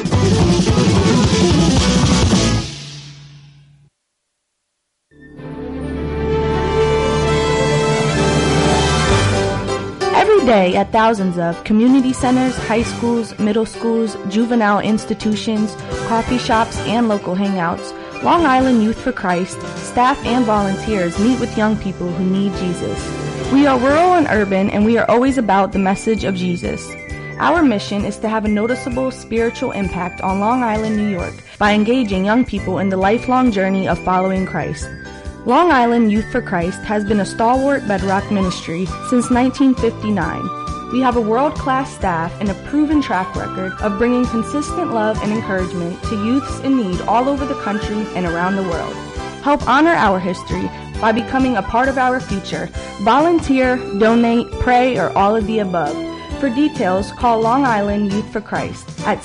Every day at thousands of community centers, high schools, middle schools, juvenile institutions, coffee shops, and local hangouts, Long Island Youth for Christ, staff and volunteers meet with young people who need Jesus. We are rural and urban, and we are always about the message of Jesus. Our mission is to have a noticeable spiritual impact on Long Island, New York, by engaging young people in the lifelong journey of following Christ. Long Island Youth for Christ has been a stalwart bedrock ministry since 1959. We have a world-class staff and a proven track record of bringing consistent love and encouragement to youths in need all over the country and around the world. Help honor our history by becoming a part of our future. Volunteer, donate, pray, or all of the above. For details, call Long Island Youth for Christ at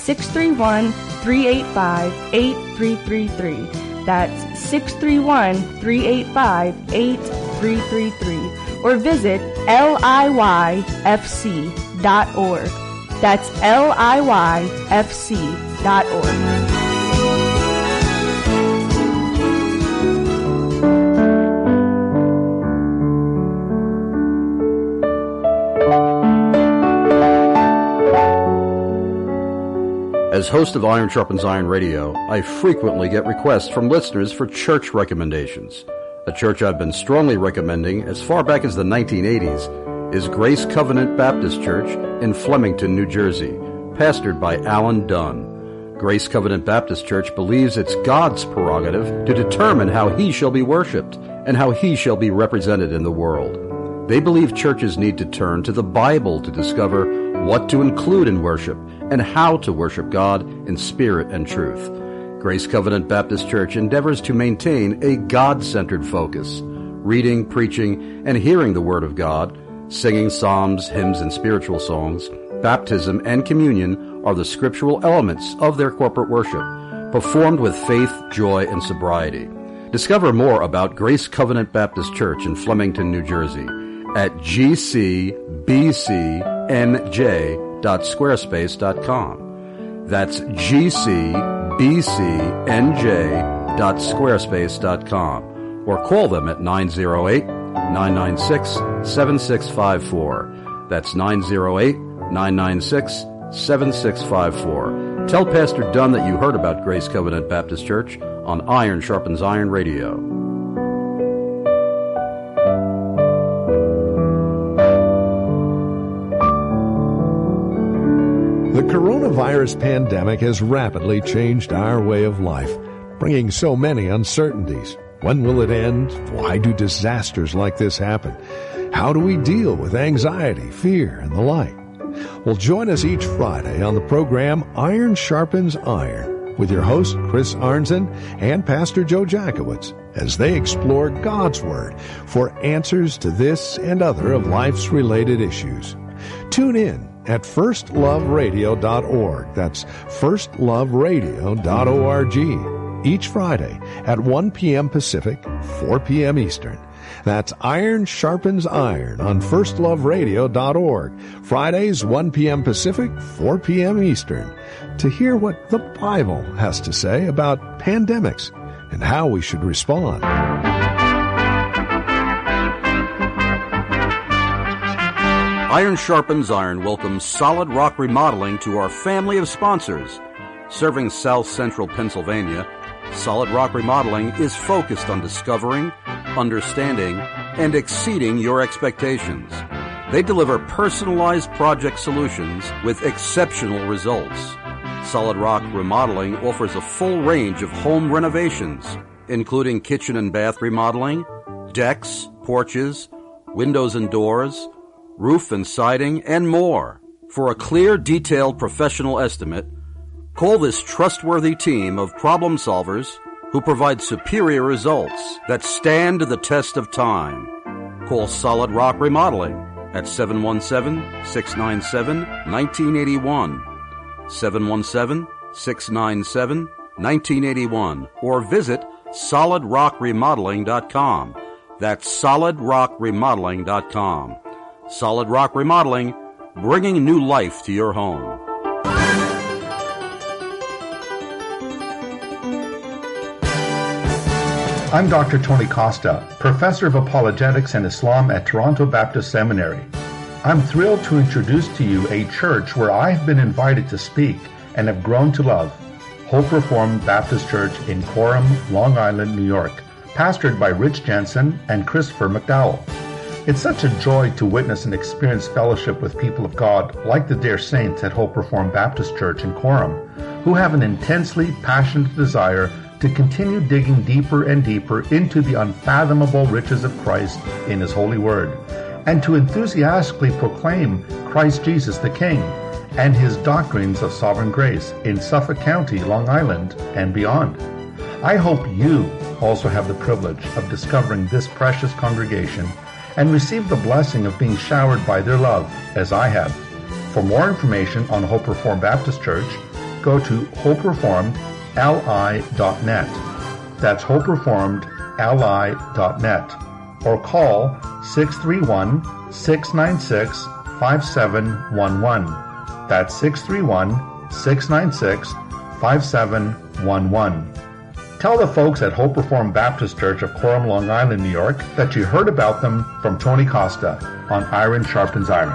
631-385-8333. That's 631-385-8333. Or visit liyfc.org. That's liyfc.org. As host of Iron Sharpens Iron Radio, I frequently get requests from listeners for church recommendations. A church I've been strongly recommending as far back as the 1980s is Grace Covenant Baptist Church in Flemington, New Jersey, pastored by Alan Dunn. Grace Covenant Baptist Church believes it's God's prerogative to determine how He shall be worshipped and how He shall be represented in the world. They believe churches need to turn to the Bible to discover what to include in worship and how to worship God in spirit and truth. Grace Covenant Baptist Church endeavors to maintain a God-centered focus, reading, preaching, and hearing the Word of God, singing psalms, hymns, and spiritual songs. Baptism and communion are the scriptural elements of their corporate worship, performed with faith, joy, and sobriety. Discover more about Grace Covenant Baptist Church in Flemington, New Jersey at gcbcnj.squarespace.com. That's gcbcnj.squarespace.com. Or call them at 908-996-7654. That's 908-996-7654. Tell Pastor Dunn that you heard about Grace Covenant Baptist Church on Iron Sharpens Iron Radio. The coronavirus pandemic has rapidly changed our way of life, bringing so many uncertainties. When will it end? Why do disasters like this happen? How do we deal with anxiety, fear, and the like? Well, join us each Friday on the program Iron Sharpens Iron with your host, Chris Arnzen, and Pastor Joe Jackowitz, as they explore God's Word for answers to this and other of life's related issues. Tune in at firstloveradio.org. That's firstloveradio.org. Each Friday at 1 p.m. Pacific, 4 p.m. Eastern. That's Iron Sharpens Iron on firstloveradio.org. Fridays, 1 p.m. Pacific, 4 p.m. Eastern. To hear what the Bible has to say about pandemics and how we should respond. Iron Sharpens Iron welcomes Solid Rock Remodeling to our family of sponsors. Serving South Central Pennsylvania, Solid Rock Remodeling is focused on discovering, understanding, and exceeding your expectations. They deliver personalized project solutions with exceptional results. Solid Rock Remodeling offers a full range of home renovations, including kitchen and bath remodeling, decks, porches, windows and doors, roof and siding, and more. For a clear, detailed professional estimate, call this trustworthy team of problem solvers who provide superior results that stand the test of time. Call Solid Rock Remodeling at 717-697-1981, 717-697-1981, or visit solidrockremodeling.com. That's solidrockremodeling.com. Solid Rock Remodeling, bringing new life to your home. I'm Dr. Tony Costa, Professor of Apologetics and Islam at Toronto Baptist Seminary. I'm thrilled to introduce to you a church where I have been invited to speak and have grown to love, Hope Reformed Baptist Church in Coram, Long Island, New York, pastored by Rich Jensen and Christopher McDowell. It's such a joy to witness and experience fellowship with people of God like the dear saints at Hope Reformed Baptist Church in Coram, who have an intensely passionate desire to continue digging deeper and deeper into the unfathomable riches of Christ in His holy word, and to enthusiastically proclaim Christ Jesus the King and His doctrines of sovereign grace in Suffolk County, Long Island, and beyond. I hope you also have the privilege of discovering this precious congregation and receive the blessing of being showered by their love, as I have. For more information on Hope Reformed Baptist Church, go to hopereformedli.net. That's hopereformedli.net. Or call 631-696-5711. That's 631-696-5711. Tell the folks at Hope Reformed Baptist Church of Coram, Long Island, New York, that you heard about them from Tony Costa on Iron Sharpens Iron.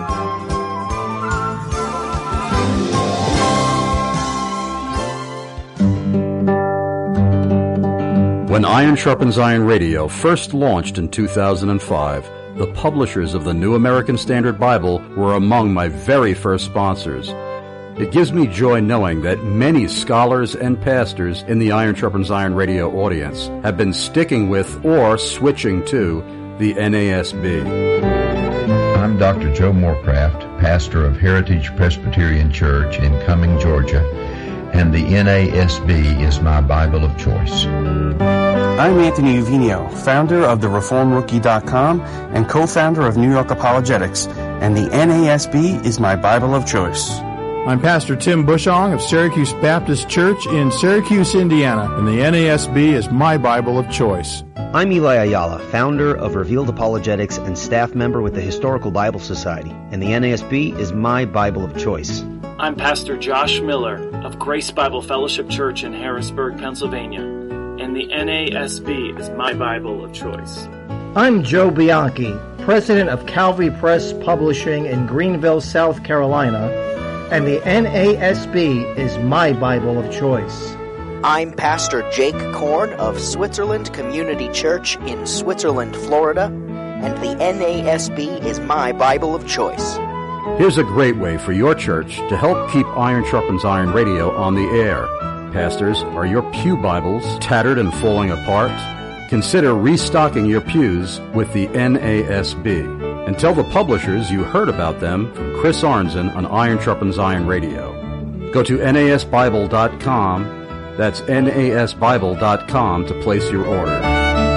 When Iron Sharpens Iron Radio first launched in 2005, the publishers of the New American Standard Bible were among my very first sponsors. It gives me joy knowing that many scholars and pastors in the Iron Sharpens Iron Radio audience have been sticking with or switching to the NASB. I'm Dr. Joe Morecraft, pastor of Heritage Presbyterian Church in Cumming, Georgia, and the NASB is my Bible of choice. I'm Anthony Uvino, founder of TheReformRookie.com and co-founder of New York Apologetics, and the NASB is my Bible of choice. I'm Pastor Tim Bushong of Syracuse Baptist Church in Syracuse, Indiana, and the NASB is my Bible of choice. I'm Eli Ayala, founder of Revealed Apologetics and staff member with the Historical Bible Society, and the NASB is my Bible of choice. I'm Pastor Josh Miller of Grace Bible Fellowship Church in Harrisburg, Pennsylvania, and the NASB is my Bible of choice. I'm Joe Bianchi, president of Calvary Press Publishing in Greenville, South Carolina, and the NASB is my Bible of choice. I'm Pastor Jake Korn of Switzerland Community Church in Switzerland, Florida, and the NASB is my Bible of choice. Here's a great way for your church to help keep Iron Sharpens Iron Radio on the air. pastors, are your pew Bibles tattered and falling apart? Consider restocking your pews with the NASB. And tell the publishers you heard about them from Chris Arnzen on Iron Sharpens Iron Radio. Go to nasbible.com, that's nasbible.com, to place your order.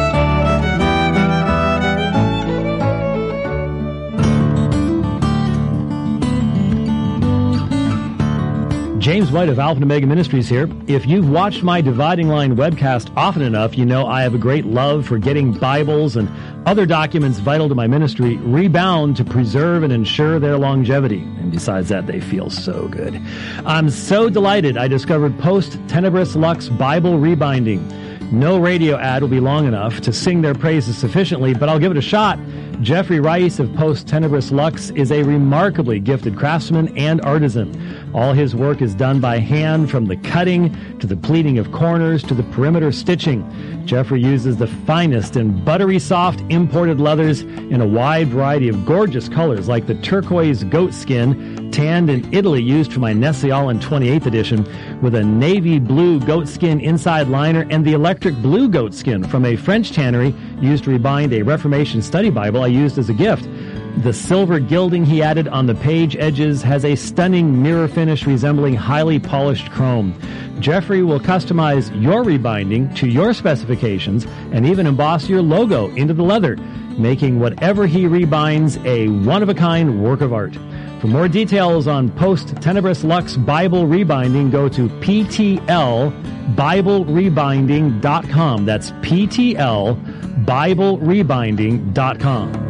James White of Alpha and Omega Ministries here. If you've watched my Dividing Line webcast often enough, you know I have a great love for getting Bibles and other documents vital to my ministry rebound to preserve and ensure their longevity. And besides that, they feel so good. I'm so delighted I discovered Post Tenebris Lux Bible Rebinding. No radio ad will be long enough to sing their praises sufficiently, but I'll give it a shot. Jeffrey Rice of Post Tenebris Lux is a remarkably gifted craftsman and artisan. All his work is done by hand, from the cutting to the pleating of corners to the perimeter stitching. Jeffrey uses the finest and buttery soft imported leathers in a wide variety of gorgeous colors, like the turquoise goat skin tanned in Italy used for my Nestle Island 28th edition, with a navy blue goat skin inside liner, and the electric blue goat skin from a French tannery used to rebind a Reformation study Bible I used as a gift. The silver gilding he added on the page edges has a stunning mirror finish resembling highly polished chrome. Jeffrey will customize your rebinding to your specifications and even emboss your logo into the leather, making whatever he rebinds a one-of-a-kind work of art. For more details on Post Tenebris Lux Bible Rebinding, go to PTLBibleRebinding.com. That's PTLBibleRebinding.com.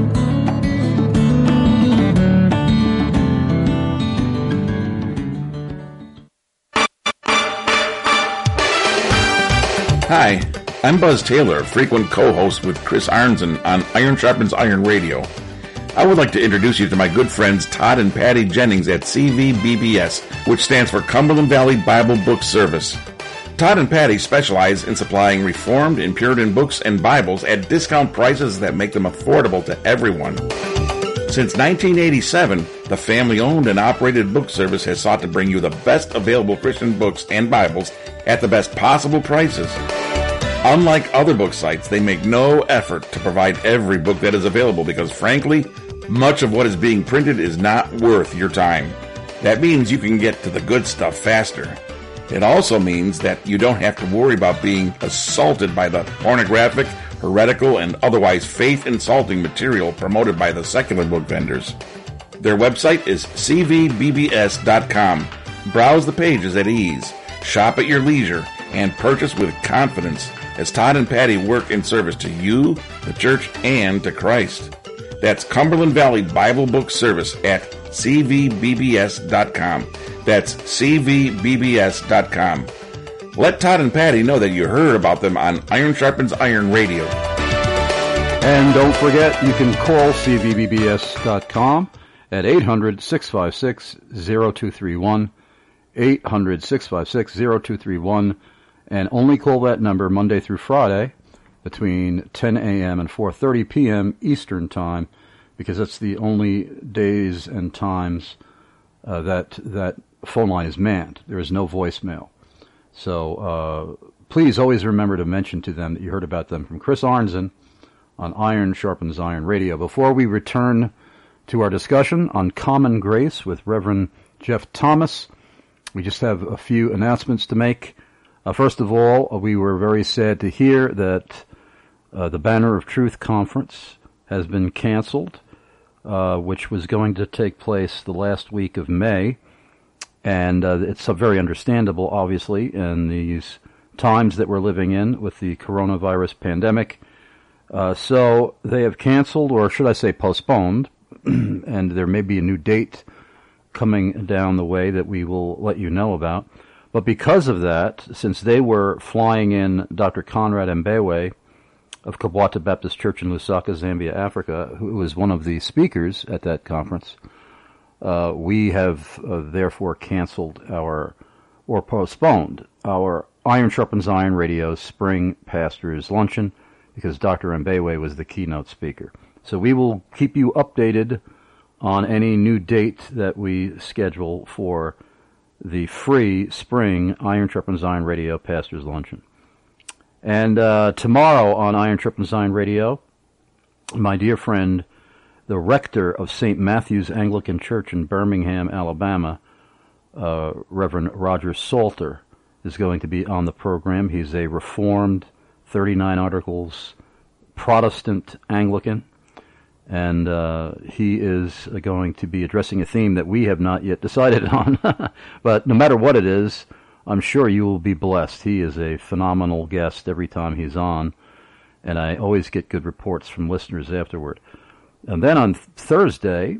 Hi, I'm Buzz Taylor, frequent co-host with Chris Arnzen on Iron Sharpens Iron Radio. I would like to introduce you to my good friends Todd and Patty Jennings at CVBBS, which stands for Cumberland Valley Bible Book Service. Todd and Patty specialize in supplying Reformed and Puritan books and Bibles at discount prices that make them affordable to everyone. Since 1987, the family-owned and operated book service has sought to bring you the best available Christian books and Bibles at the best possible prices. Unlike other book sites, they make no effort to provide every book that is available because, frankly, much of what is being printed is not worth your time. That means you can get to the good stuff faster. It also means that you don't have to worry about being assaulted by the pornographic, heretical, and otherwise faith-insulting material promoted by the secular book vendors. Their website is cvbbs.com. Browse the pages at ease, shop at your leisure, and purchase with confidence as Todd and Patty work in service to you, the church, and to Christ. That's Cumberland Valley Bible Book Service at cvbbs.com. That's cvbbs.com. Let Todd and Patty know that you heard about them on Iron Sharpens Iron Radio. And don't forget, you can call cvbbs.com at 800-656-0231, 800-656-0231, and only call that number Monday through Friday between 10 a.m. and 4:30 p.m. Eastern Time, because that's the only days and times that phone line is manned. There is no voicemail. So please always remember to mention to them that you heard about them from Chris Arnzen on Iron Sharpens Iron Radio. Before we return to our discussion on Common Grace with Reverend Jeff Thomas, we just have a few announcements to make. First of all, we were very sad to hear that the Banner of Truth Conference has been canceled, which was going to take place the last week of May. And it's very understandable, obviously, in these times that we're living in with the coronavirus pandemic. So they have canceled, or should I say postponed, and there may be a new date coming down the way that we will let you know about. But because of that, since they were flying in Dr. Conrad Mbewe of Kabwata Baptist Church in Lusaka, Zambia, Africa, who was one of the speakers at that conference, we have therefore canceled or postponed our Iron Sharpens Iron Radio Spring Pastors Luncheon because Dr. Mbewe was the keynote speaker. So we will keep you updated on any new date that we schedule for the free spring Iron Sharpens Iron Radio Pastor's Luncheon. And tomorrow on Iron Sharpens Iron Radio, my dear friend, the rector of St. Matthew's Anglican Church in Birmingham, Alabama, Reverend Roger Salter, is going to be on the program. He's a Reformed, 39 Articles, Protestant Anglican, and he is going to be addressing a theme that we have not yet decided on. But no matter what it is, I'm sure you will be blessed. He is a phenomenal guest every time he's on, and I always get good reports from listeners afterward. And then on Thursday,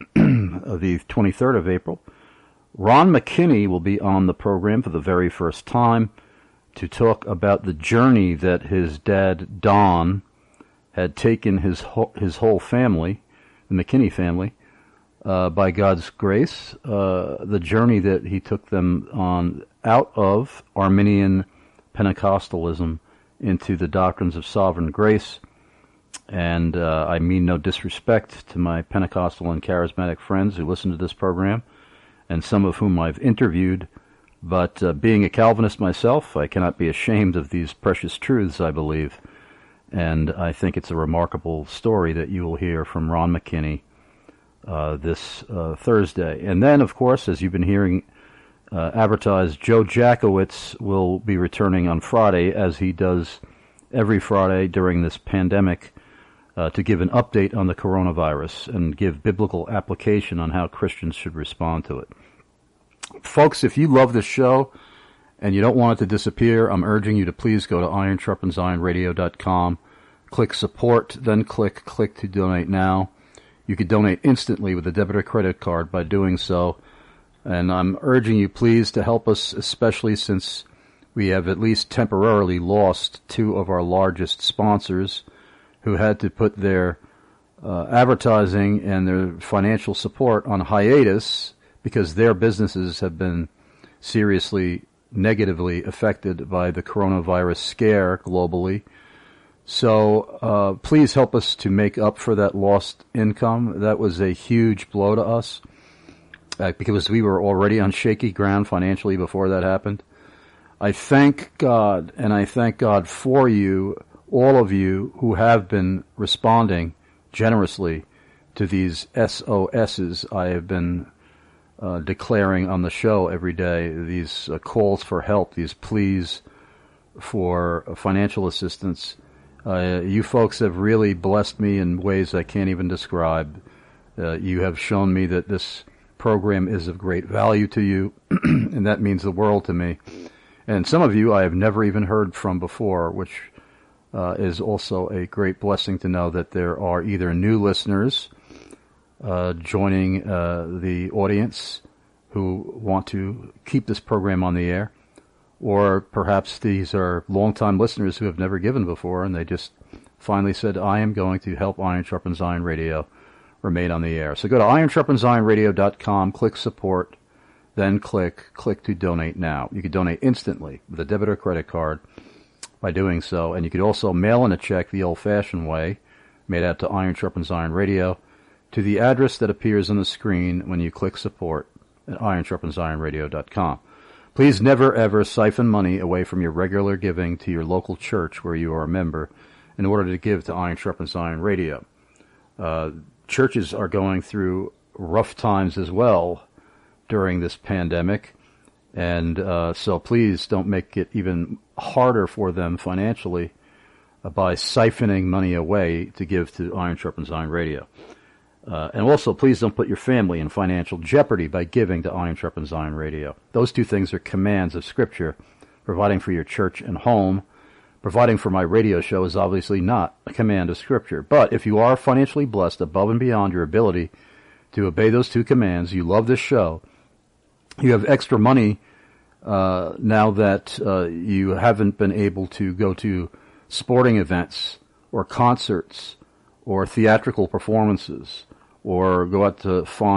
the 23rd of April, Ron McKinney will be on the program for the very first time to talk about the journey that his dad, Don, had taken his whole family, the McKinney family, by God's grace, the journey that he took them on out of Arminian Pentecostalism into the doctrines of sovereign grace. And I mean no disrespect to my Pentecostal and charismatic friends who listen to this program, and some of whom I've interviewed, but being a Calvinist myself, I cannot be ashamed of these precious truths, I believe. And I think it's a remarkable story that you will hear from Ron McKinney this Thursday. And then, of course, as you've been hearing advertised, Joe Jackowitz will be returning on Friday, as he does every Friday during this pandemic, to give an update on the coronavirus and give biblical application on how Christians should respond to it. Folks, if you love this show and you don't want it to disappear, I'm urging you to please go to IronSharpensIronRadio.com, click support, then click to donate now. You could donate instantly with a debit or credit card by doing so. And I'm urging you, please, to help us, especially since we have at least temporarily lost two of our largest sponsors who had to put their advertising and their financial support on hiatus because their businesses have been seriously negatively affected by the coronavirus scare globally. So please help us to make up for that lost income. That was a huge blow to us because we were already on shaky ground financially before that happened. I thank God, and I thank God for you, all of you who have been responding generously to these SOSs I have been declaring on the show every day, these calls for help, these pleas for financial assistance. You folks have really blessed me in ways I can't even describe. You have shown me that this program is of great value to you, and that means the world to me. And some of you I have never even heard from before, which is also a great blessing to know that there are either new listeners joining the audience who want to keep this program on the air, or perhaps these are longtime listeners who have never given before, and they just finally said, I am going to help Iron Sharpens Iron Radio remain on the air. So go to IronSharpensIronRadio.com, click support, then click to donate now. You can donate instantly with a debit or credit card by doing so, and you could also mail in a check the old-fashioned way, made out to Iron Sharpens Iron Radio, to the address that appears on the screen when you click support at IronSharpensIronRadio.com. Please never, ever siphon money away from your regular giving to your local church where you are a member in order to give to Iron Sharpens Iron Radio. Churches are going through rough times as well during this pandemic, and so please don't make it even harder for them financially by siphoning money away to give to Iron Sharpens Iron Radio. And also, please don't put your family in financial jeopardy by giving to Iron Sharpens Iron Radio. Those two things are commands of Scripture. Providing for your church and home, providing for my radio show is obviously not a command of Scripture. But if you are financially blessed above and beyond your ability to obey those two commands, you love this show, you have extra money now that you haven't been able to go to sporting events or concerts or theatrical performances, or go out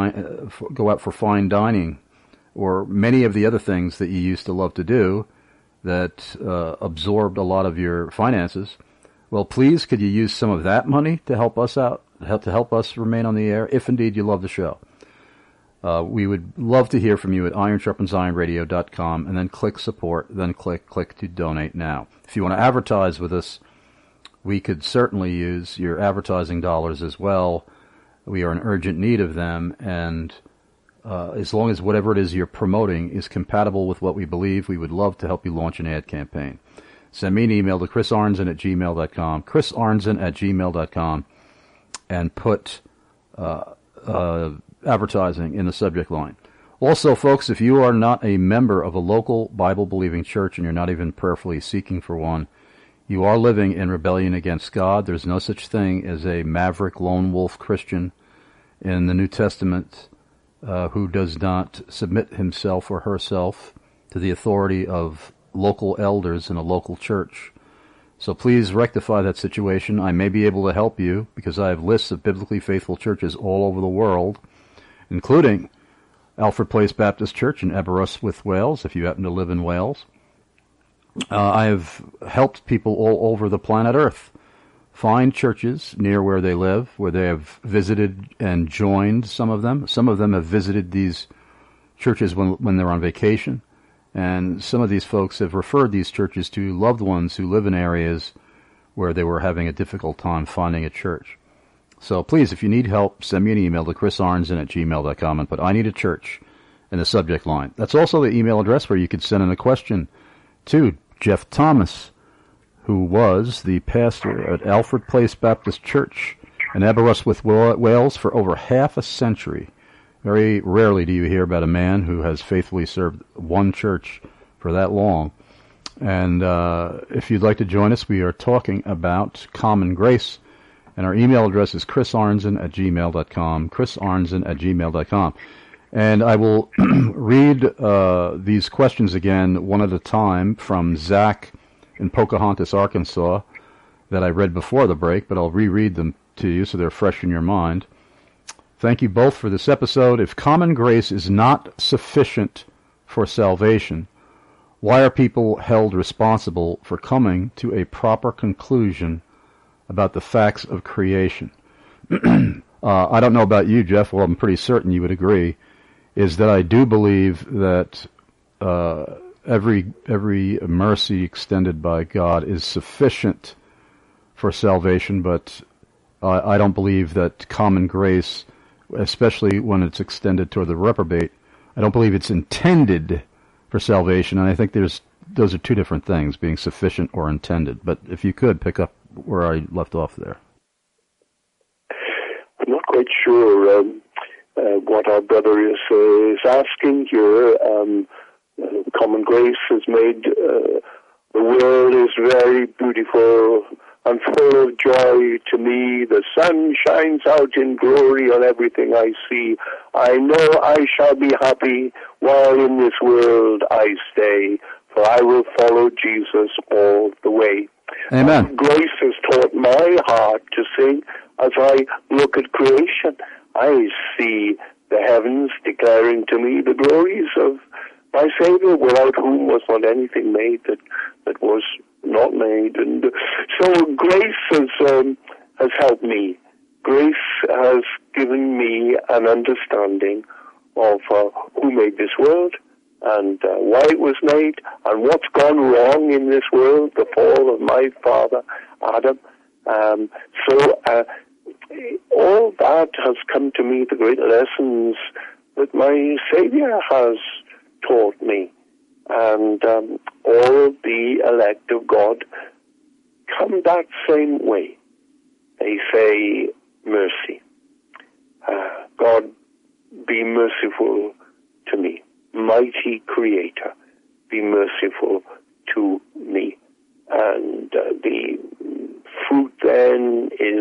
for fine dining, or many of the other things that you used to love to do that absorbed a lot of your finances. Well, please, could you use some of that money to help us out, to help us remain on the air, if indeed you love the show? We would love to hear from you at ironsharpensironradio.com, and then click support, then click to donate now. If you want to advertise with us, we could certainly use your advertising dollars as well. We are in urgent need of them, and as long as whatever it is you're promoting is compatible with what we believe, we would love to help you launch an ad campaign. Send me an email to chrisarnzen@gmail.com, chrisarnzen@gmail.com, and put advertising in the subject line. Also, folks, if you are not a member of a local Bible-believing church and you're not even prayerfully seeking for one, you are living in rebellion against God. There's no such thing as a maverick lone wolf Christian in the New Testament who does not submit himself or herself to the authority of local elders in a local church. So please rectify that situation. I may be able to help you because I have lists of biblically faithful churches all over the world, including Alfred Place Baptist Church in Aberystwyth, Wales, if you happen to live in Wales. I have helped people all over the planet Earth find churches near where they live, where they have visited and joined some of them. Some of them have visited these churches when they're on vacation, and some of these folks have referred these churches to loved ones who live in areas where they were having a difficult time finding a church. So please, if you need help, send me an email to chrisarnzen@gmail.com and put "I need a church" in the subject line. That's also the email address where you could send in a question to Jeff Thomas, who was the pastor at Alfred Place Baptist Church in Aberystwyth, Wales for over half a century. Very rarely do you hear about a man who has faithfully served one church for that long. And if you'd like to join us, we are talking about common grace. And our email address is chrisarnzen@gmail.com, chrisarnzen@gmail.com. And I will read these questions again one at a time from Zach in Pocahontas, Arkansas, that I read before the break, but I'll reread them to you so they're fresh in your mind. Thank you both for this episode. If common grace is not sufficient for salvation, why are people held responsible for coming to a proper conclusion about the facts of creation? I don't know about you, Jeff. Well, I'm pretty certain you would agree, is that I do believe that every mercy extended by God is sufficient for salvation, but I don't believe that common grace, especially when it's extended toward the reprobate, I don't believe it's intended for salvation, and I think those are two different things, being sufficient or intended. But if you could pick up where I left off there. I'm not quite sure what our brother is asking here. Common grace has made the world is very beautiful and full of joy to me. The sun shines out in glory on everything I see. I know I shall be happy while in this world I stay, for I will follow Jesus all the way. Amen. Grace has taught my heart to sing as I look at creation. I see the heavens declaring to me the glories of my Savior, without whom was not anything made that was not made. And so grace has helped me. Grace has given me an understanding of who made this world and why it was made and what's gone wrong in this world, the fall of my father, Adam. So all that has come to me, the great lessons that my Savior has taught me. And all the elect of God come that same way. They say, mercy. God, be merciful to me. Mighty Creator, be merciful to me. And the fruit then is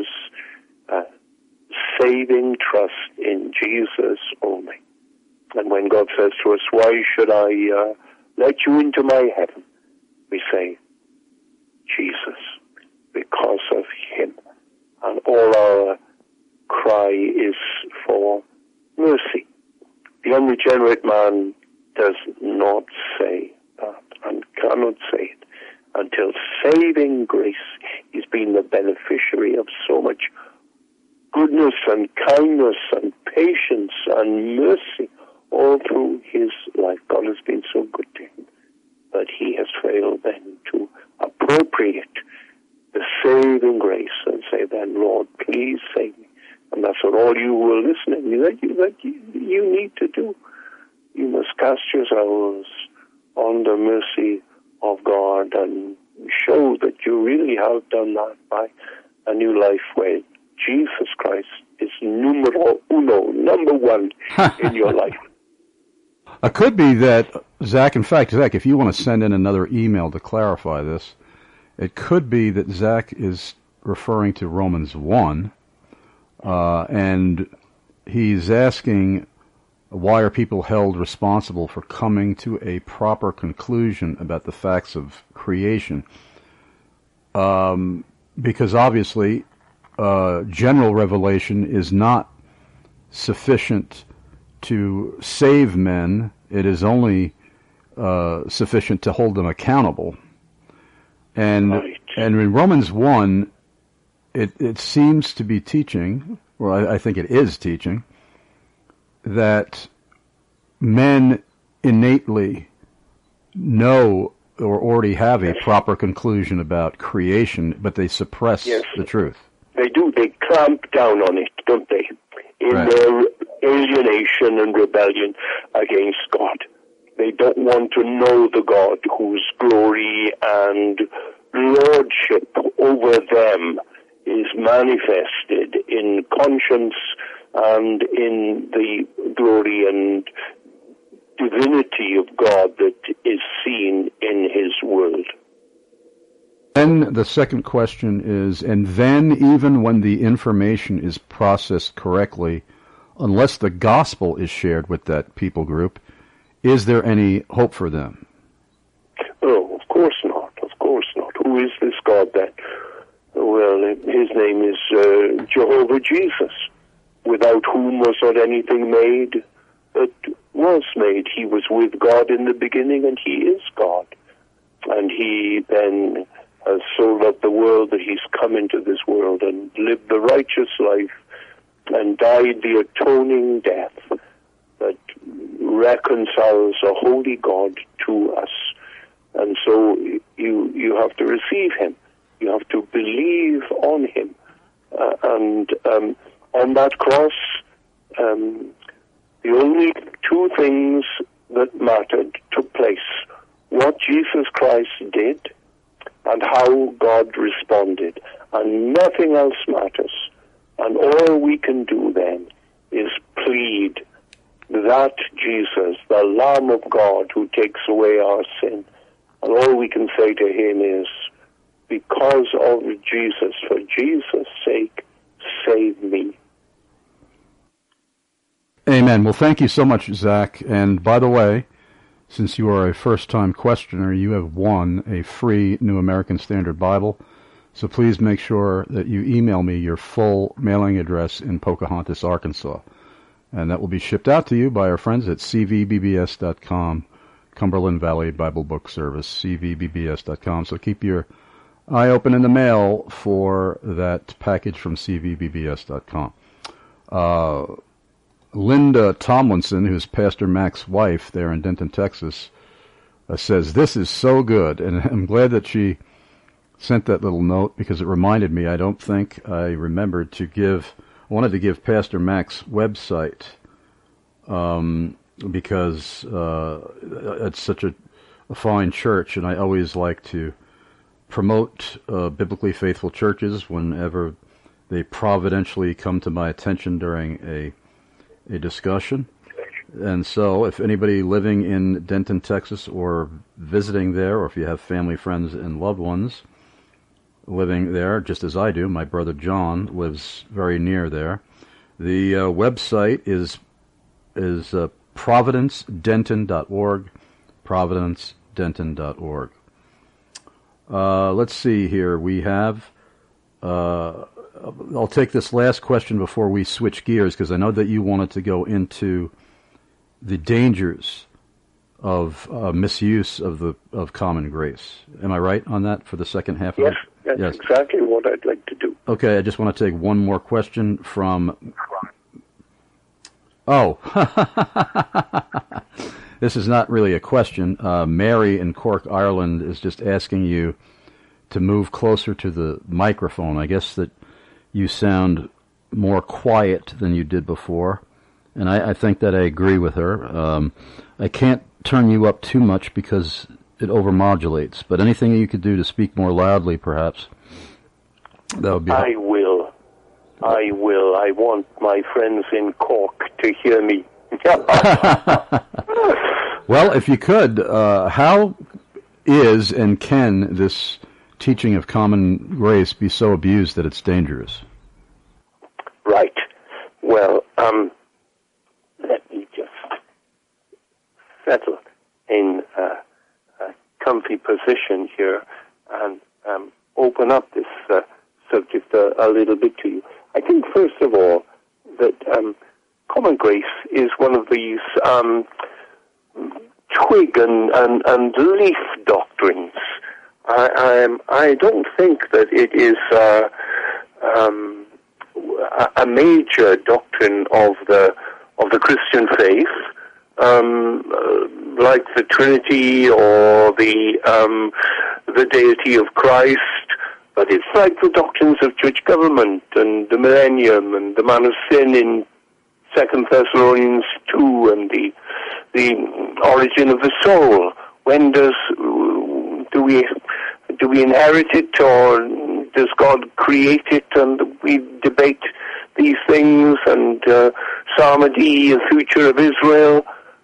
saving trust in Jesus only. And when God says to us, why should I let you into my heaven? We say, Jesus, because of him. And all our cry is for mercy. The unregenerate man does not say that and cannot say it until saving grace has been the beneficiary of so much goodness and kindness and patience and mercy all through his life. God has been so good to him. But he has failed then to appropriate the saving grace and say then, Lord, please save me. And that's what all you who are listening, that you need to do. You must cast yourselves on the mercy of God and show that you really have done that by a new life where Jesus Christ is numero uno, number one in your life. It could be that, Zach, if you want to send in another email to clarify this, it could be that Zach is referring to Romans 1, and he's asking, why are people held responsible for coming to a proper conclusion about the facts of creation? Because obviously, general revelation is not sufficient to save men. It is only sufficient to hold them accountable. And in Romans 1, it seems to be teaching, or I think it is teaching, that men innately know or already have a proper conclusion about creation, but they suppress the truth. They do. They clamp down on it, don't they? In their alienation and rebellion against God. They don't want to know the God whose glory and lordship over them is manifested in conscience and in the glory and divinity of God that is seen in his world. Then the second question is, and then even when the information is processed correctly, unless the gospel is shared with that people group, is there any hope for them? Oh, of course not. Of course not. Who is this God then? Well, his name is Jehovah Jesus, without whom was not anything made that was made. He was with God in the beginning, and he is God. And he then has so loved the world that he's come into this world and lived the righteous life and died the atoning death that reconciles a holy God to us. And so you have to receive him. You have to believe on him. And on that cross, the only two things that mattered took place. What Jesus Christ did and how God responded. And nothing else matters. And all we can do then is plead that Jesus, the Lamb of God who takes away our sin. And all we can say to him is, because of Jesus, for Jesus' sake, save me. Amen. Well, thank you so much, Zach. And by the way, since you are a first-time questioner, you have won a free New American Standard Bible. So please make sure that you email me your full mailing address in Pocahontas, Arkansas. And that will be shipped out to you by our friends at cvbbs.com, Cumberland Valley Bible Book Service, cvbbs.com. So keep your eye open in the mail for that package from cvbbs.com. Linda Tomlinson, who's Pastor Mac's wife there in Denton, Texas, says, this is so good. And I'm glad that she sent that little note because it reminded me, I don't think I remembered I wanted to give Pastor Mac's website because it's such a fine church, and I always like to promote biblically faithful churches whenever they providentially come to my attention during a discussion. And so if anybody living in Denton, Texas, or visiting there, or if you have family, friends, and loved ones living there, just as I do, my brother John lives very near there. The website is providencedenton.org, providencedenton.org. Let's see here. We have... I'll take this last question before we switch gears, because I know that you wanted to go into the dangers of misuse of common grace. Am I right on that for the second half of it? That's exactly what I'd like to do. Okay, I just want to take one more question from Oh, this is not really a question. Mary in Cork, Ireland is just asking you to move closer to the microphone. I guess that you sound more quiet than you did before, and I think that I agree with her. I can't turn you up too much because it overmodulates, but anything you could do to speak more loudly, perhaps, that would be helpful. I will. I want my friends in Cork to hear me. Well, if you could, how is and can this teaching of common grace be so abused that it's dangerous? Right. Well, let me just settle in a comfy position here and open up this subject a little bit to you. I think, first of all, that common grace is one of these twig and leaf doctrines. I don't think that it is a major doctrine of the Christian faith, like the Trinity or the deity of Christ. But it's like the doctrines of church government and the millennium and the man of sin in 2 Thessalonians 2 and the origin of the soul. When do we inherit it, or does God create it? And we debate these things, and Psalmody, the future of Israel.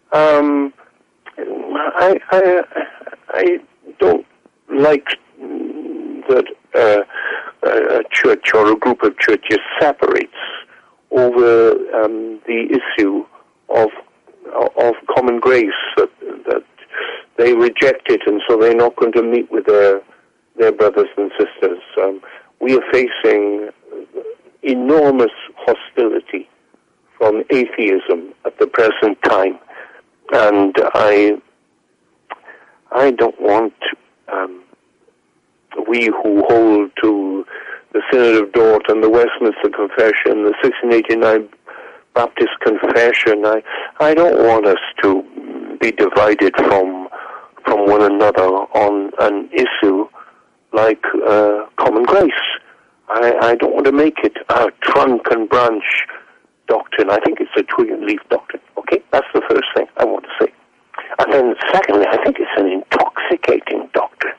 I don't like that a church or a group of churches separates over the issue of common grace, that they reject it, and so they're not going to meet with their brothers and sisters. We are facing enormous hostility from atheism at the present time, and I don't want we who hold to the Synod of Dort and the Westminster Confession, the 1689 Baptist Confession, I don't want us to be divided from one another on an issue like common grace. I don't want to make it a trunk and branch doctrine. I think it's a twig and leaf doctrine. Okay, that's the first thing I want to say. And then secondly, I think it's an intoxicating doctrine.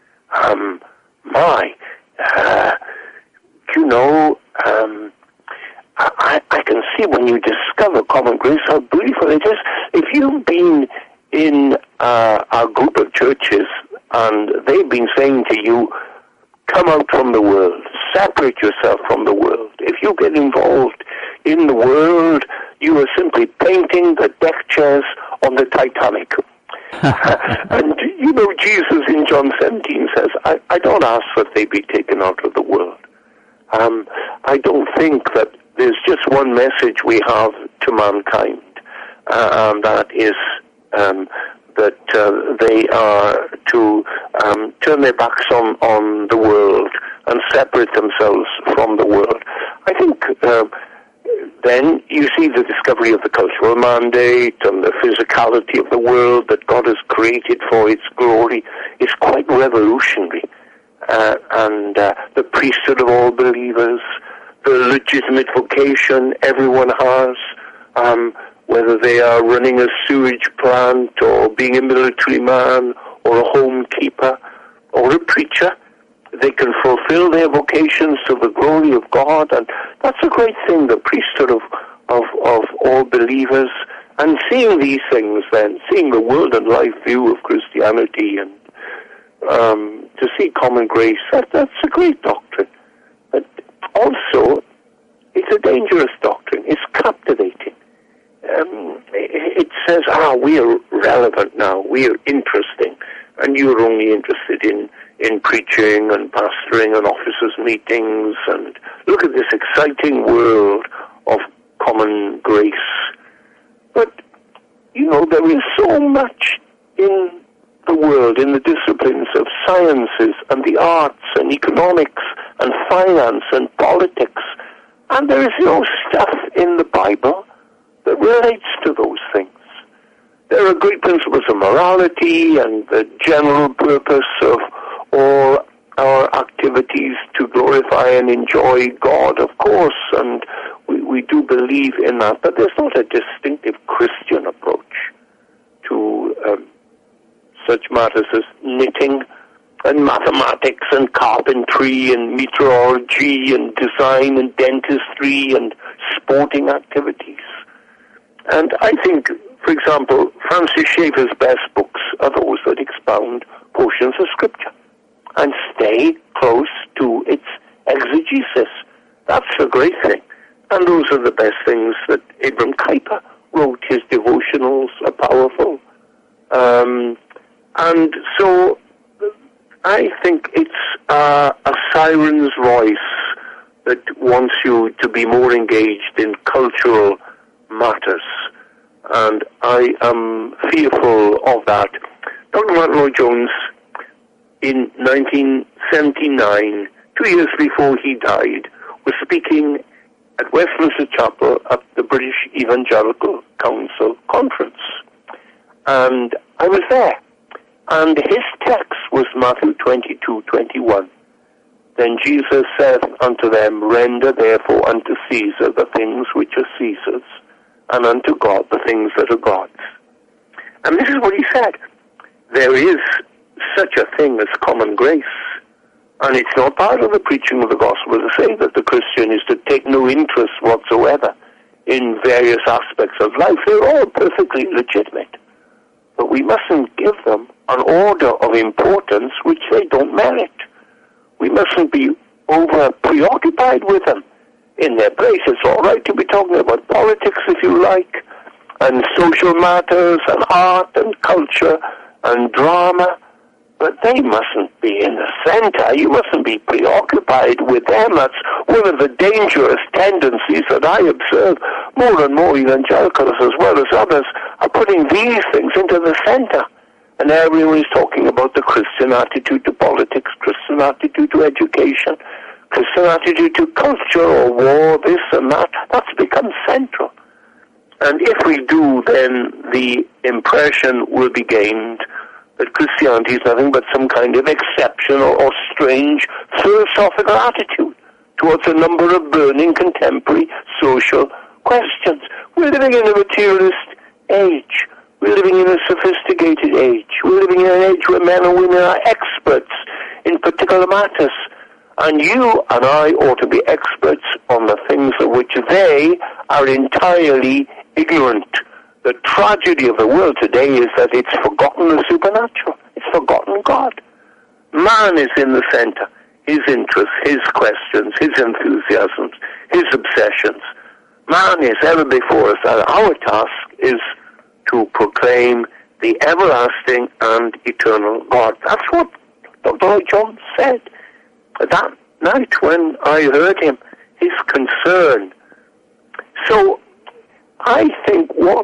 I can see when you discover common grace how beautiful it is. If you've been in a group of churches and they've been saying to you, come out from the world, separate yourself from the world. If you get involved in the world, you are simply painting the deck chairs on the Titanic. And, Jesus in John 17 says, I don't ask that they be taken out of the world. I don't think that there's just one message we have to mankind, and that is that they are to turn their backs on the world and separate themselves from the world. I think then you see the discovery of the cultural mandate and the physicality of the world that God has created for its glory is quite revolutionary. And the priesthood of all believers, the legitimate vocation everyone has, whether they are running a sewage plant or being a military man or a homekeeper or a preacher, they can fulfill their vocations to the glory of God, and that's a great thing, the priesthood of all believers. And seeing these things then, seeing the world and life view of Christianity, and to see common grace, that's a great doctrine. But also, it's a dangerous doctrine. It's captivating. It says, we are relevant now, we are interesting, and you're only interested in preaching and pastoring and officers' meetings, and look at this exciting world of common grace. But, there is so much in the world, in the disciplines of sciences and the arts and economics and finance and politics, and there is no stuff in the Bible that relates to those things. There are great principles of morality and the general purpose of all our activities to glorify and enjoy God, of course, and we do believe in that, but there's not a distinctive Christian approach to such matters as knitting and mathematics and carpentry and meteorology and design and dentistry and sporting activities. And I think, for example, Francis Schaeffer's best books are those that expound portions of Scripture and stay close to its exegesis. That's a great thing. And those are the best things that Abram Kuyper wrote. His devotionals are powerful. And so I think it's a siren's voice that wants you to be more engaged in cultural matters. And I am fearful of that. Dr. Martin Lloyd-Jones, in 1979, 2 years before he died, was speaking at Westminster Chapel at the British Evangelical Council Conference. And I was there. And his text was Matthew 22:21. Then Jesus said unto them, Render therefore unto Caesar the things which are Caesar's, and unto God the things that are God's. And this is what he said. There is such a thing as common grace. And it's not part of the preaching of the gospel to say that the Christian is to take no interest whatsoever in various aspects of life. They're all perfectly legitimate. But we mustn't give them an order of importance which they don't merit. We mustn't be over preoccupied with them in their place. It's all right to be talking about politics if you like, and social matters, and art, and culture, and drama, but they mustn't be in the center. You mustn't be preoccupied with them. That's one of the dangerous tendencies that I observe. More and more evangelicals, as well as others, are putting these things into the center. And everyone is talking about the Christian attitude to politics, Christian attitude to education, Christian attitude to culture or war, this and that. That's become central. And if we do, then the impression will be gained that Christianity is nothing but some kind of exceptional or strange philosophical attitude towards a number of burning contemporary social questions. We're living in a materialist age. We're living in a sophisticated age. We're living in an age where men and women are experts in particular matters. And you and I ought to be experts on the things of which they are entirely ignorant. The tragedy of the world today is that it's forgotten the supernatural. It's forgotten God. Man is in the center. His interests, his questions, his enthusiasms, his obsessions. Man is ever before us, and our task is to proclaim the everlasting and eternal God. That's what Dr. Lloyd-Jones said. That night when I heard him, his concern. So I think what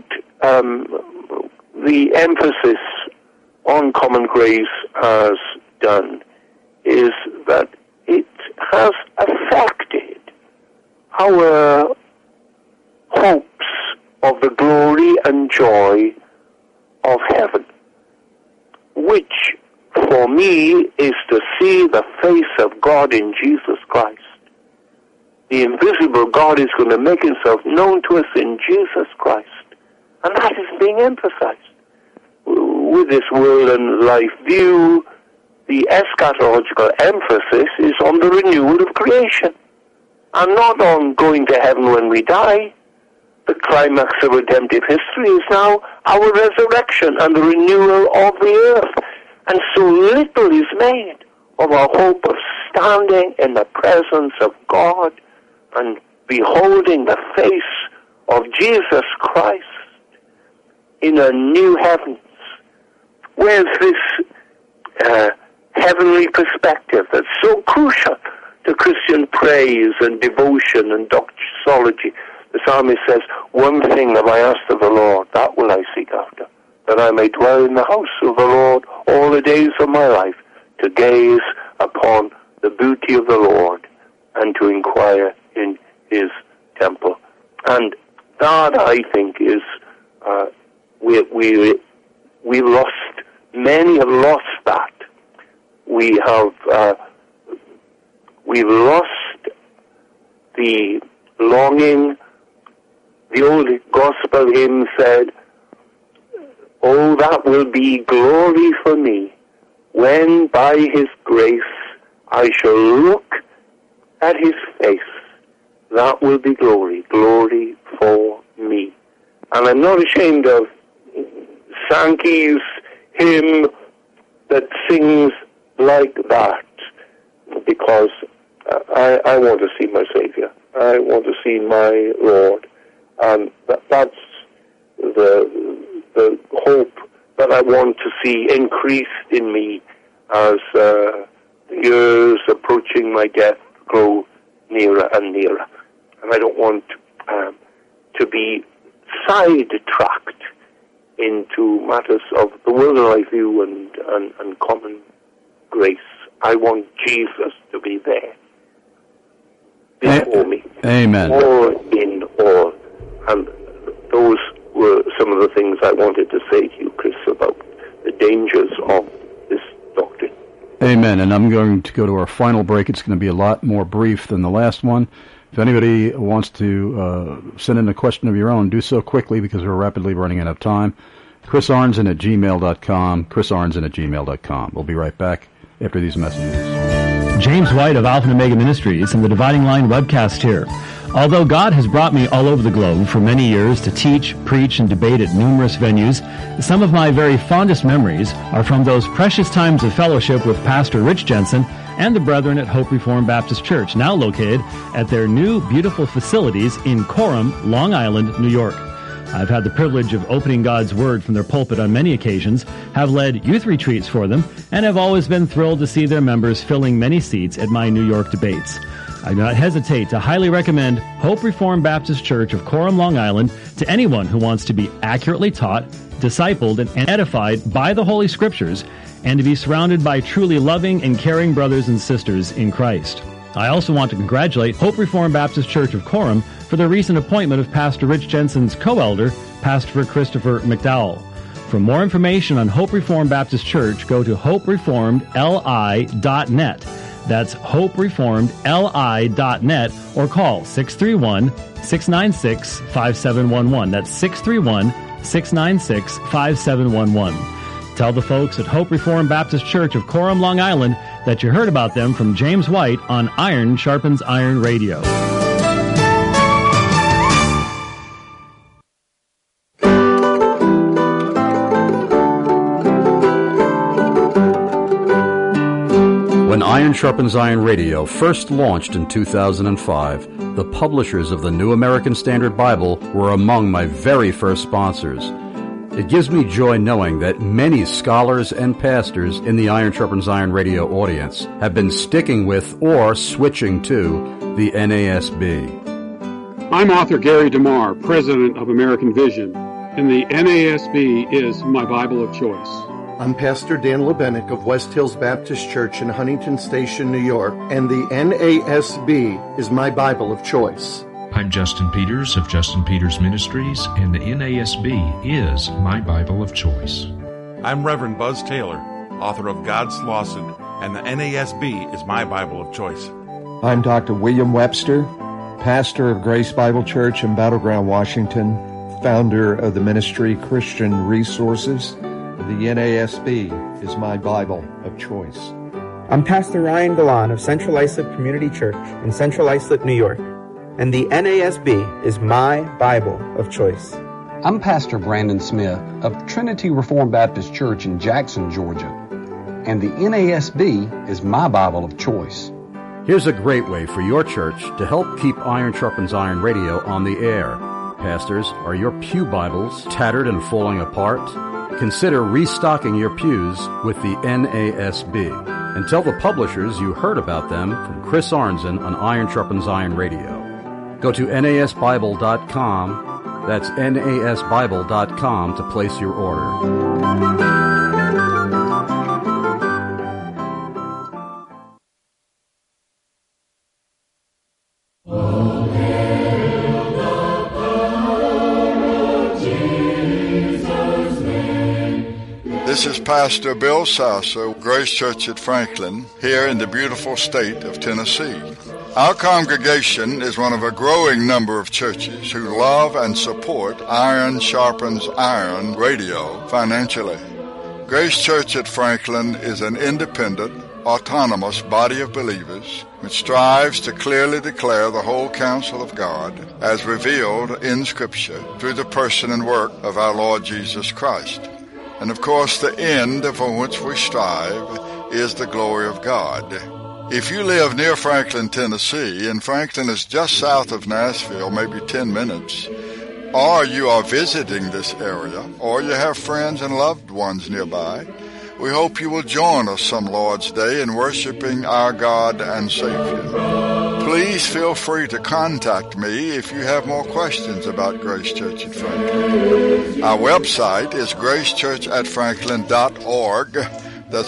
the emphasis on common grace has done is that it has affected our hopes of the glory and joy of heaven, which for me is to see the face of God in Jesus Christ. The invisible God is going to make himself known to us in Jesus Christ. And that is being emphasized. With this world and life view, the eschatological emphasis is on the renewal of creation, and not on going to heaven when we die. The climax of redemptive history is now our resurrection and the renewal of the earth. And so little is made of our hope of standing in the presence of God and beholding the face of Jesus Christ in a new heavens. Where's this heavenly perspective that's so crucial to Christian praise and devotion and doxology? The psalmist says, one thing have I asked of the Lord, that will I seek after, that I may dwell in the house of the Lord all the days of my life, to gaze upon the beauty of the Lord and to inquire in his temple. And that I think is we've lost. Many have lost that. We've lost the longing. The old gospel hymn said, "Oh, that will be glory for me, when by his grace I shall look at his face. That will be glory, glory for me." And I'm not ashamed of Sankey's hymn that sings like that, because I want to see my Savior. I want to see my Lord. And that's the hope that I want to see increased in me as the years approaching my death grow nearer and nearer. And I don't want to be sidetracked into matters of the world that I view and common grace. I want Jesus to be there before me. Amen. All in all. And those were some of the things I wanted to say to you, Chris, about the dangers of this doctrine. Amen. And I'm going to go to our final break. It's going to be a lot more brief than the last one. If anybody wants to send in a question of your own, do so quickly because we're rapidly running out of time. chrisarnson@gmail.com, chrisarnson@gmail.com. We'll be right back after these messages. James White of Alpha and Omega Ministries and the Dividing Line webcast here. Although God has brought me all over the globe for many years to teach, preach, and debate at numerous venues, some of my very fondest memories are from those precious times of fellowship with Pastor Rich Jensen and the brethren at Hope Reformed Baptist Church, now located at their new beautiful facilities in Coram, Long Island, New York. I've had the privilege of opening God's Word from their pulpit on many occasions, have led youth retreats for them, and have always been thrilled to see their members filling many seats at my New York debates. I do not hesitate to highly recommend Hope Reformed Baptist Church of Coram, Long Island to anyone who wants to be accurately taught, discipled, and edified by the Holy Scriptures, and to be surrounded by truly loving and caring brothers and sisters in Christ. I also want to congratulate Hope Reformed Baptist Church of Coram for the recent appointment of Pastor Rich Jensen's co-elder, Pastor Christopher McDowell. For more information on Hope Reformed Baptist Church, go to hopereformedli.net. That's hopereformedli.net, or call 631-696-5711. That's 631-696-5711. Tell the folks at Hope Reformed Baptist Church of Coram, Long Island, that you heard about them from James White on Iron Sharpens Iron Radio. When Iron Sharpens Iron Radio first launched in 2005, the publishers of the New American Standard Bible were among my very first sponsors. It gives me joy knowing that many scholars and pastors in the Iron Sharpens Iron Radio audience have been sticking with or switching to the NASB. I'm author Gary DeMar, president of American Vision, and the NASB is my Bible of choice. I'm Pastor Dan Lebenik of West Hills Baptist Church in Huntington Station, New York, and the NASB is my Bible of choice. I'm Justin Peters of Justin Peters Ministries, and the NASB is my Bible of choice. I'm Reverend Buzz Taylor, author of God's Lawson, and the NASB is my Bible of choice. I'm Dr. William Webster, pastor of Grace Bible Church in Battleground, Washington, founder of the ministry Christian Resources. The NASB is my Bible of choice. I'm Pastor Ryan Galan of Central Islip Community Church in Central Islip, New York, and the NASB is my Bible of choice. I'm Pastor Brandon Smith of Trinity Reformed Baptist Church in Jackson, Georgia, and the NASB is my Bible of choice. Here's a great way for your church to help keep Iron Sharpens Iron Radio on the air. Pastors, are your pew Bibles tattered and falling apart? Consider restocking your pews with the NASB. And tell the publishers you heard about them from Chris Arnzen on Iron Sharpens Iron Radio. Go to nasbible.com, that's nasbible.com, to place your order. This is Pastor Bill Sasser, Grace Church at Franklin, here in the beautiful state of Tennessee. Our congregation is one of a growing number of churches who love and support Iron Sharpens Iron radio financially. Grace Church at Franklin is an independent, autonomous body of believers which strives to clearly declare the whole counsel of God as revealed in Scripture through the person and work of our Lord Jesus Christ. And of course, the end for which we strive is the glory of God. If you live near Franklin, Tennessee, and Franklin is just south of Nashville, maybe 10 minutes, or you are visiting this area, or you have friends and loved ones nearby, we hope you will join us some Lord's Day in worshiping our God and Savior. Please feel free to contact me if you have more questions about Grace Church at Franklin. Our website is gracechurchatfranklin.org. That's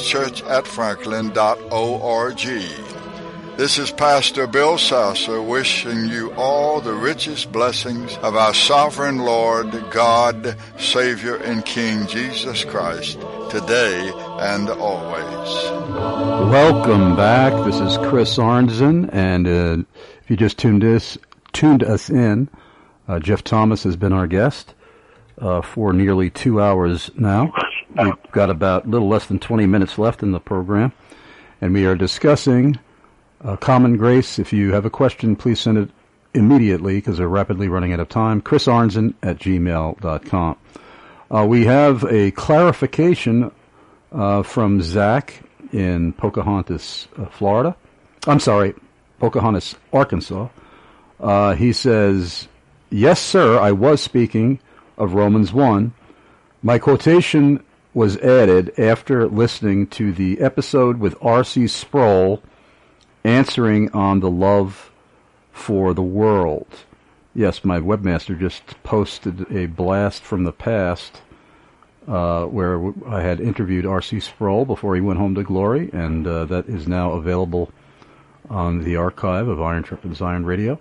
gracechurchatfranklin.org. This is Pastor Bill Sasser wishing you all the richest blessings of our sovereign Lord, God, Savior, and King Jesus Christ, today and always. Welcome back. This is Chris Arnzen, and if you just tuned us in, Jeff Thomas has been our guest for nearly 2 hours now. We've got about a little less than 20 minutes left in the program, and we are discussing Common Grace. If you have a question, please send it immediately because we're rapidly running out of time. chrisarnzen@gmail.com. We have a clarification from Zach in Pocahontas, Florida. I'm sorry, Pocahontas, Arkansas. He says, yes, sir, I was speaking of Romans 1. My quotation was added after listening to the episode with R.C. Sproul answering on the love for the world. Yes, my webmaster just posted a blast from the past where I had interviewed R.C. Sproul before he went home to glory, and that is now available on the archive of Iron Sharpens Iron Radio.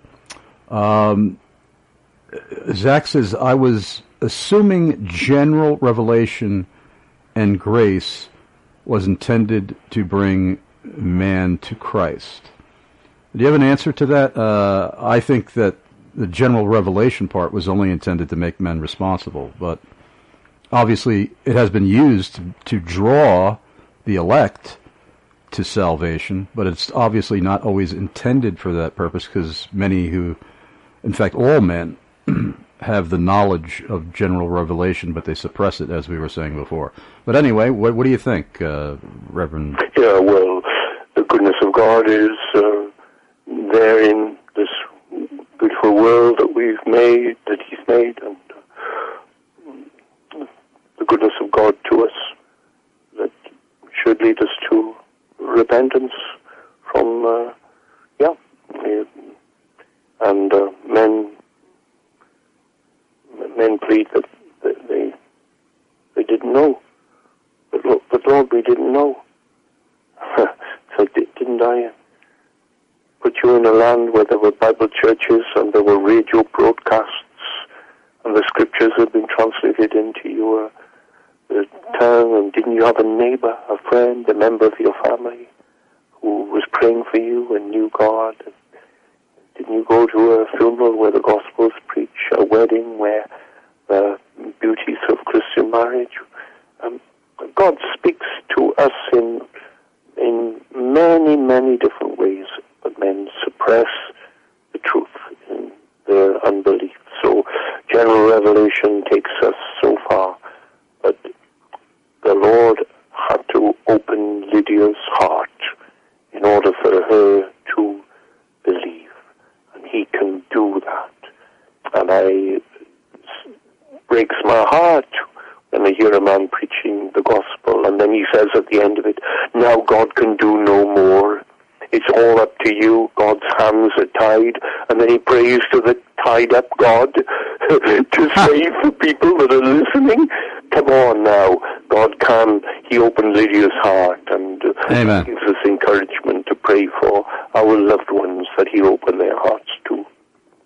Zach says, I was assuming general revelation and grace was intended to bring man to Christ. Do you have an answer to that? I think that the general revelation part was only intended to make men responsible, but obviously it has been used to draw the elect to salvation, but it's obviously not always intended for that purpose, because many who, in fact all men, have the knowledge of general revelation, but they suppress it, as we were saying before. But anyway, what do you think, Reverend? Yeah, well, the goodness of God is there in this beautiful world that we've made, that He's made, and the goodness of God to us that should lead us to repentance from, and men plead that they didn't know. But Lord, we didn't know. So didn't I put you in a land where there were Bible churches and there were radio broadcasts and the scriptures had been translated into your tongue, and didn't you have a neighbor, a friend, a member of your family who was praying for you and knew God? Didn't you go to a funeral where the Gospels preach, a wedding where the beauties of Christian marriage? God speaks to us in many, many different ways, but men suppress the truth in their unbelief. So general revelation takes us so far, but the Lord had to open Lydia's heart in order for her to believe, and He can do that. And it breaks my heart when I hear a man preaching the gospel, and then he says at the end of it, now God can do no more. It's all up to you. God's hands are tied. And then he prays to the tied up God to save the people that are listening. Come on now. God can. He opened Lydia's heart and gives us encouragement to pray for our loved ones that He open their hearts to.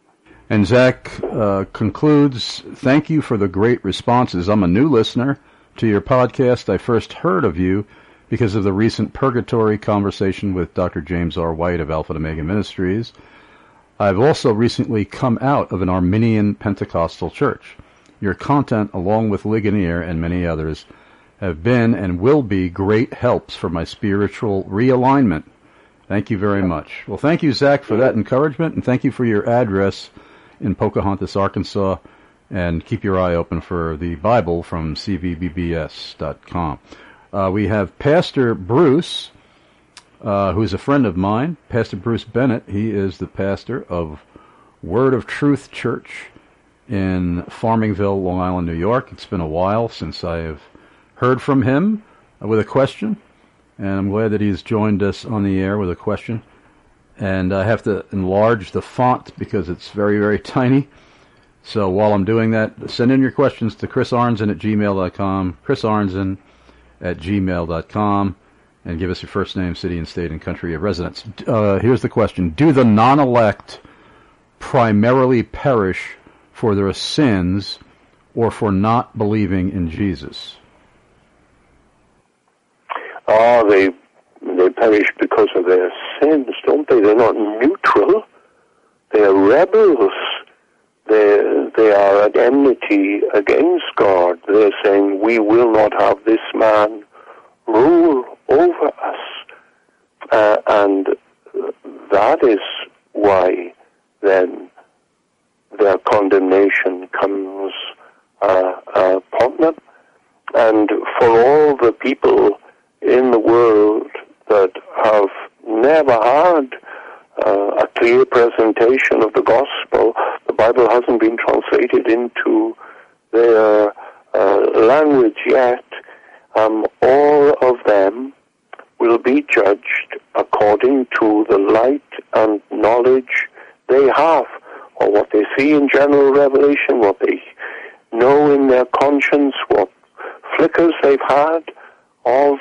And Zach concludes, thank you for the great responses. I'm a new listener to your podcast. I first heard of you because of the recent Purgatory conversation with Dr. James R. White of Alpha and Omega Ministries. I've also recently come out of an Arminian Pentecostal church. Your content, along with Ligonier and many others, have been and will be great helps for my spiritual realignment. Thank you very much. Well, thank you, Zach, for that encouragement, and thank you for your address in Pocahontas, Arkansas, and keep your eye open for the Bible from cvbbs.com. We have Pastor Bruce, who's a friend of mine, Pastor Bruce Bennett. He is the pastor of Word of Truth Church in Farmingville, Long Island, New York. It's been a while since I have heard from him with a question, and I'm glad that he's joined us on the air with a question. And I have to enlarge the font because it's very, very tiny. So while I'm doing that, send in your questions to chrisarnzen@gmail.com, chrisarnzen@gmail.com, and give us your first name, city, and state, and country of residence. Here's the question. Do the non-elect primarily perish for their sins or for not believing in Jesus? They perish because of their sins, don't they? They're not neutral. They're rebels. They are at enmity against God. They're saying, we will not have this man rule over us. And that is why then their condemnation comes upon them. And for all the people in the world that have never had a clear presentation of the gospel, the Bible hasn't been translated into their language yet, all of them will be judged according to the light and knowledge they have, or what they see in general revelation, what they know in their conscience, what flickers they've had of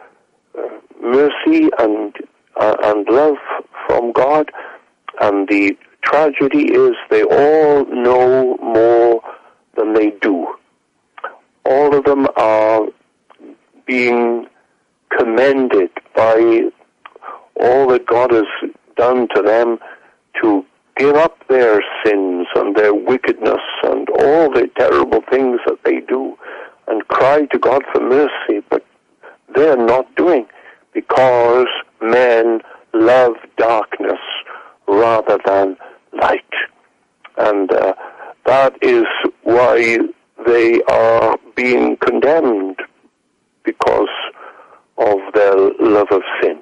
mercy and love from God. And the tragedy is they all know more than they do. All of them are being commended by all that God has done to them to give up their sins and their wickedness and all the terrible things that they do and cry to God for mercy, but they're not doing, because men love darkness rather than light. And that is why they are being condemned, because of their love of sin.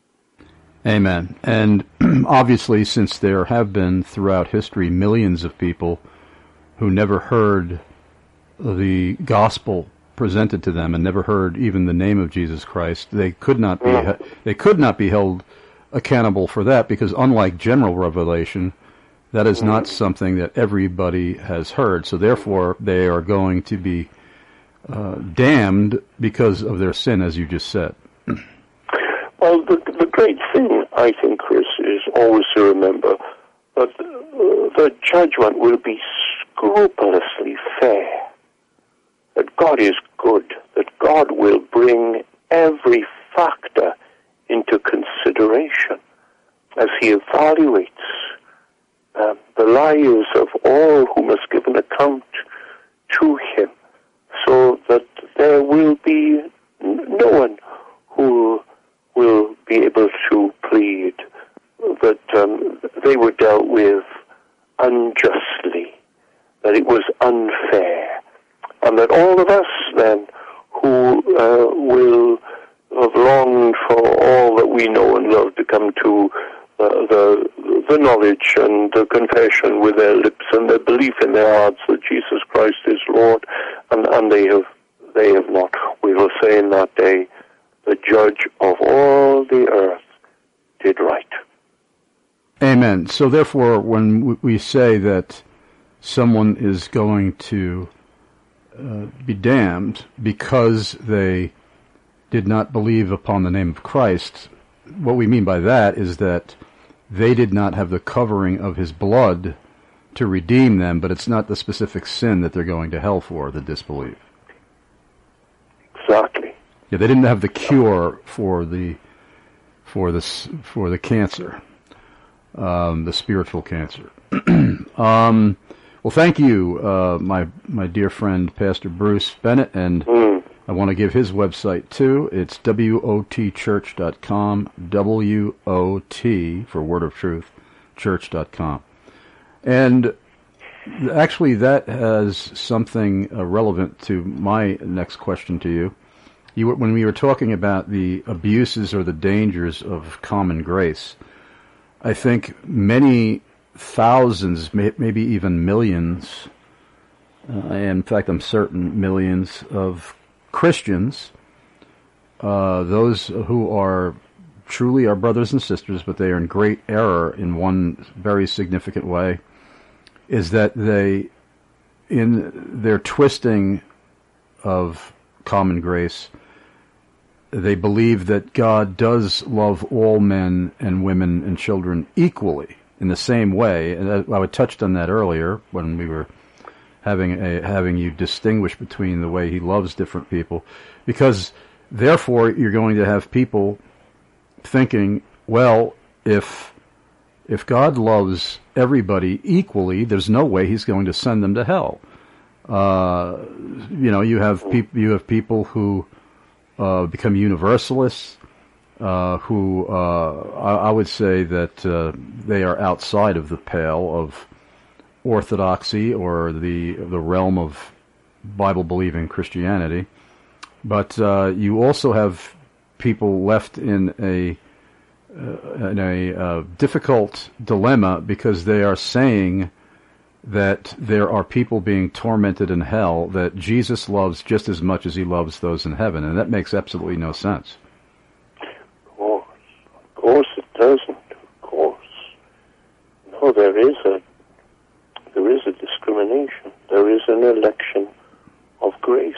Amen. And obviously, since there have been throughout history millions of people who never heard the gospel presented to them and never heard even the name of Jesus Christ, they could not be held accountable for that, because unlike general revelation, that is not something that everybody has heard. So therefore, they are going to be damned because of their sin, as you just said. Well, the great thing, I think, Chris, is always to remember that the judgment will be scrupulously fair, that God is good, that God will bring every factor into consideration as he evaluates the lives of all who must give an account to him, so that there will be no one who will be able to plead that they were dealt with unjustly, that it was unfair, and that all of us then who will have longed for all that we know and love to come to the knowledge and the confession with their lips and their belief in their hearts that Jesus Christ is Lord, and they have not. We will say in that day, the judge of all the earth did right. Amen. So therefore, when we say that someone is going to be damned because they did not believe upon the name of Christ, what we mean by that is that they did not have the covering of his blood to redeem them, but it's not the specific sin that they're going to hell for, the disbelief. Exactly. Yeah, they didn't have the cure for the cancer, the spiritual cancer. Well, thank you, my dear friend, Pastor Bruce Bennett, and I want to give his website too. It's wotchurch.com, WOT for Word of Truth, church.com. And actually, that has something relevant to my next question to you. When we were talking about the abuses or the dangers of common grace, I think many thousands, maybe even millions, in fact, I'm certain millions of Christians, those who are truly our brothers and sisters, but they are in great error in one very significant way, is that they, in their twisting of common grace, they believe that God does love all men and women and children equally in the same way. And I touched on that earlier when we were having you distinguish between the way he loves different people, because therefore you're going to have people thinking, well, if God loves everybody equally, there's no way he's going to send them to hell. You have people who become universalists, who I would say that they are outside of the pale of orthodoxy or the realm of Bible-believing Christianity. But you also have people left in a difficult dilemma, because they are saying that there are people being tormented in hell that Jesus loves just as much as he loves those in heaven, and that makes absolutely no sense. Of course it doesn't. Of course. No, there is a discrimination. There is an election of grace.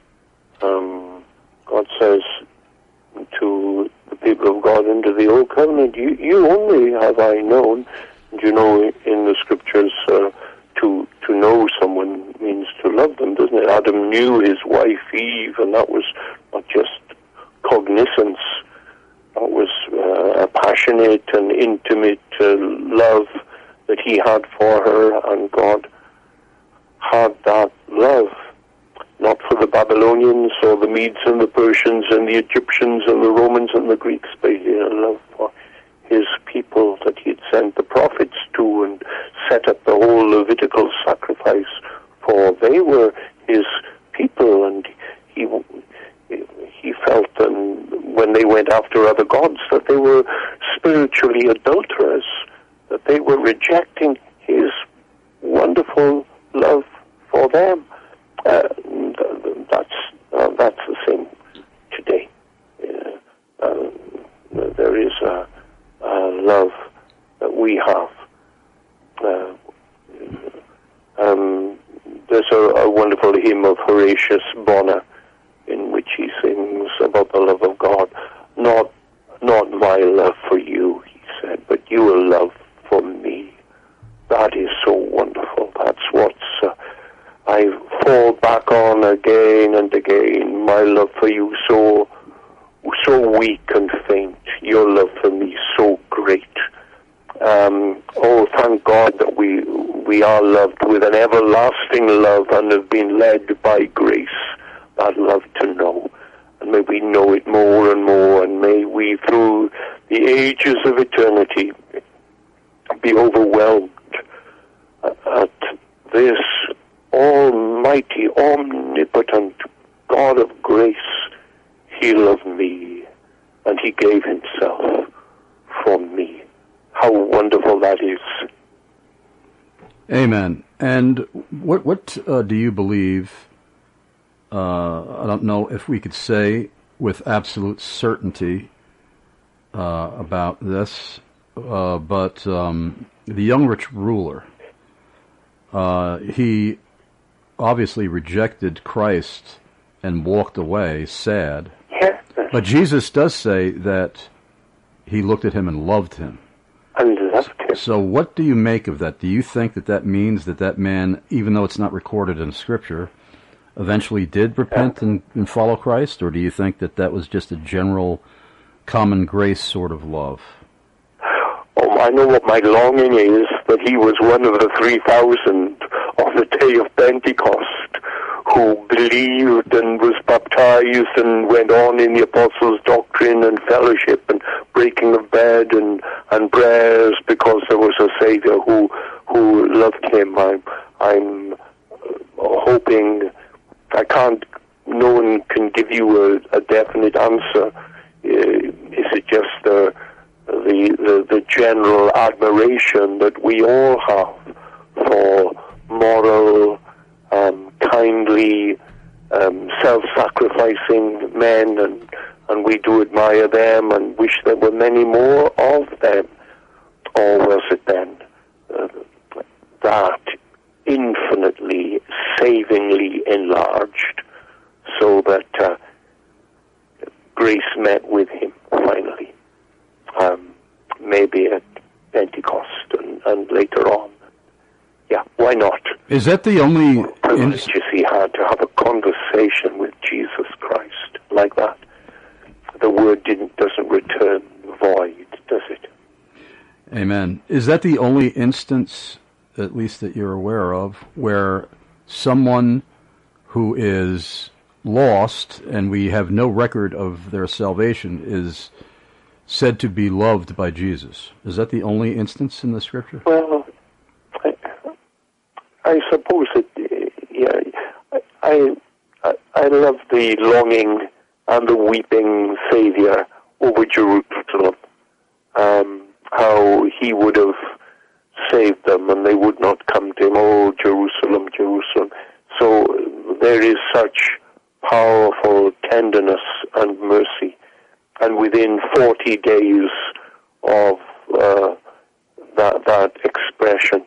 God says to the people of God under the Old Covenant, you only have I known. And you know, in the Scriptures, to know someone means to love them, doesn't it? Adam knew his wife Eve, and that was not just cognizance. That was a passionate and intimate love that he had for her, and God had that love, not for the Babylonians or the Medes and the Persians and the Egyptians and the Romans and the Greeks, but he had a love for his people that he had sent the prophets to and set up the whole Levitical sacrifice for. They were his people, and he felt that when they went after other gods that they were spiritually adulterers, that they were rejecting his wonderful love for them. That's the same today. There is a love that we have. There's a wonderful hymn of Horatius Bonar in which he sings about the love of God. Not my love for you, he said, but your love for me. That is so wonderful. That's what I fall back on again and again. My love for you so weak and faint. Your love for me so great. Thank God that we are loved with an everlasting love and have been led by grace, that love to know. And may we know it more and more, and may we, through the ages of eternity, be overwhelmed at this almighty, omnipotent God of grace. He loved me, and he gave himself for me. How wonderful that is. Amen. And what do you believe, I don't know if we could say with absolute certainty about this, but the young rich ruler, he obviously rejected Christ and walked away sad. Yes. But Jesus does say that he looked at him and loved him. And loved him. So what do you make of that? Do you think that means that man, even though it's not recorded in Scripture, eventually did repent and follow Christ, or do you think that that was just a general common grace sort of love? Oh, I know what my longing is, that he was one of the 3,000 on the day of Pentecost who believed and was baptized and went on in the apostles' doctrine and fellowship and breaking of bread and prayers, because there was a Savior who loved him. I'm hoping, no one can give you a definite answer. Is it just the general admiration that we all have for moral, kindly, self-sacrificing men, and we do admire them and wish there were many more of them? Or was it then that infinitely, savingly enlarged, so that grace met with him finally, maybe at Pentecost and later on? Yeah, why not? Is that the only privilege he had, to have a conversation with Jesus Christ like that? The word doesn't return void, does it? Amen. Is that the only instance, at least that you're aware of, where someone who is lost and we have no record of their salvation is said to be loved by Jesus? Is that the only instance in the Scripture? Well, I suppose it. Yeah, I love the longing and the weeping Savior over Jerusalem. How he would have saved them, and they would not come to him. Oh, Jerusalem, Jerusalem! So there is such powerful tenderness and mercy, and within 40 days of that expression,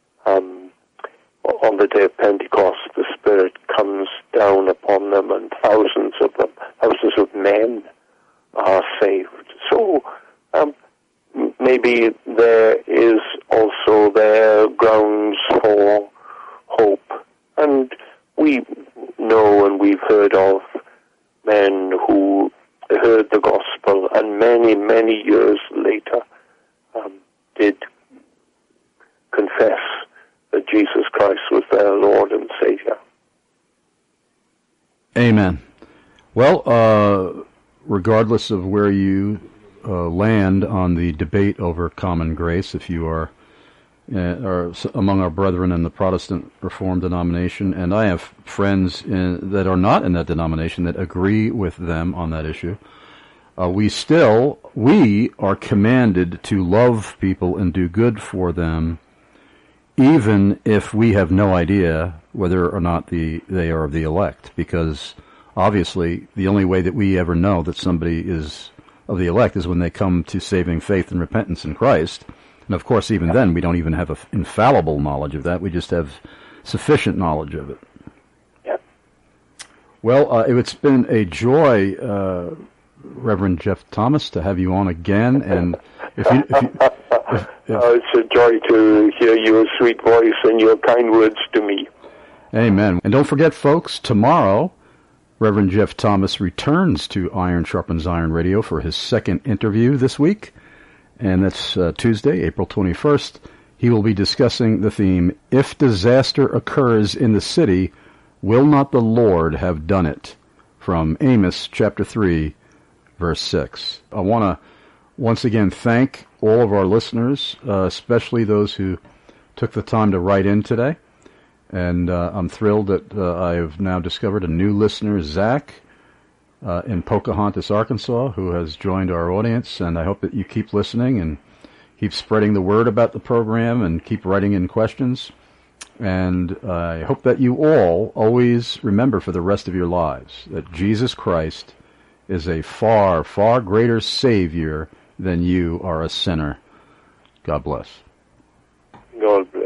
on the day of Pentecost, the Spirit comes down upon them, and thousands of men are saved. So maybe there is also there grounds for hope. And we know and we've heard of men who heard the gospel and many, many years later did confess that Jesus Christ was their Lord and Savior. Amen. Well, regardless of where you land on the debate over common grace, if you are among our brethren in the Protestant Reformed denomination, and I have friends that are not in that denomination that agree with them on that issue, we are commanded to love people and do good for them, even if we have no idea whether or not they are of the elect, because obviously the only way that we ever know that somebody is of the elect is when they come to saving faith and repentance in Christ. And of course, even then, we don't even have an infallible knowledge of that. We just have sufficient knowledge of it. Yep. Well, it's been a joy, Reverend Jeff Thomas, to have you on again. And if it's a joy to hear your sweet voice and your kind words to me. Amen. And don't forget, folks, tomorrow, Reverend Jeff Thomas returns to Iron Sharpens Iron Radio for his second interview this week. And that's Tuesday, April 21st. He will be discussing the theme, If Disaster Occurs in the City, Will Not the Lord Have Done It? From Amos chapter 3, verse 6. I want to once again thank all of our listeners, especially those who took the time to write in today. And I'm thrilled that I have now discovered a new listener, Zach, in Pocahontas, Arkansas, who has joined our audience, and I hope that you keep listening and keep spreading the word about the program and keep writing in questions. And I hope that you all always remember for the rest of your lives that Jesus Christ is a far, far greater Savior than you are a sinner. God bless. God bless.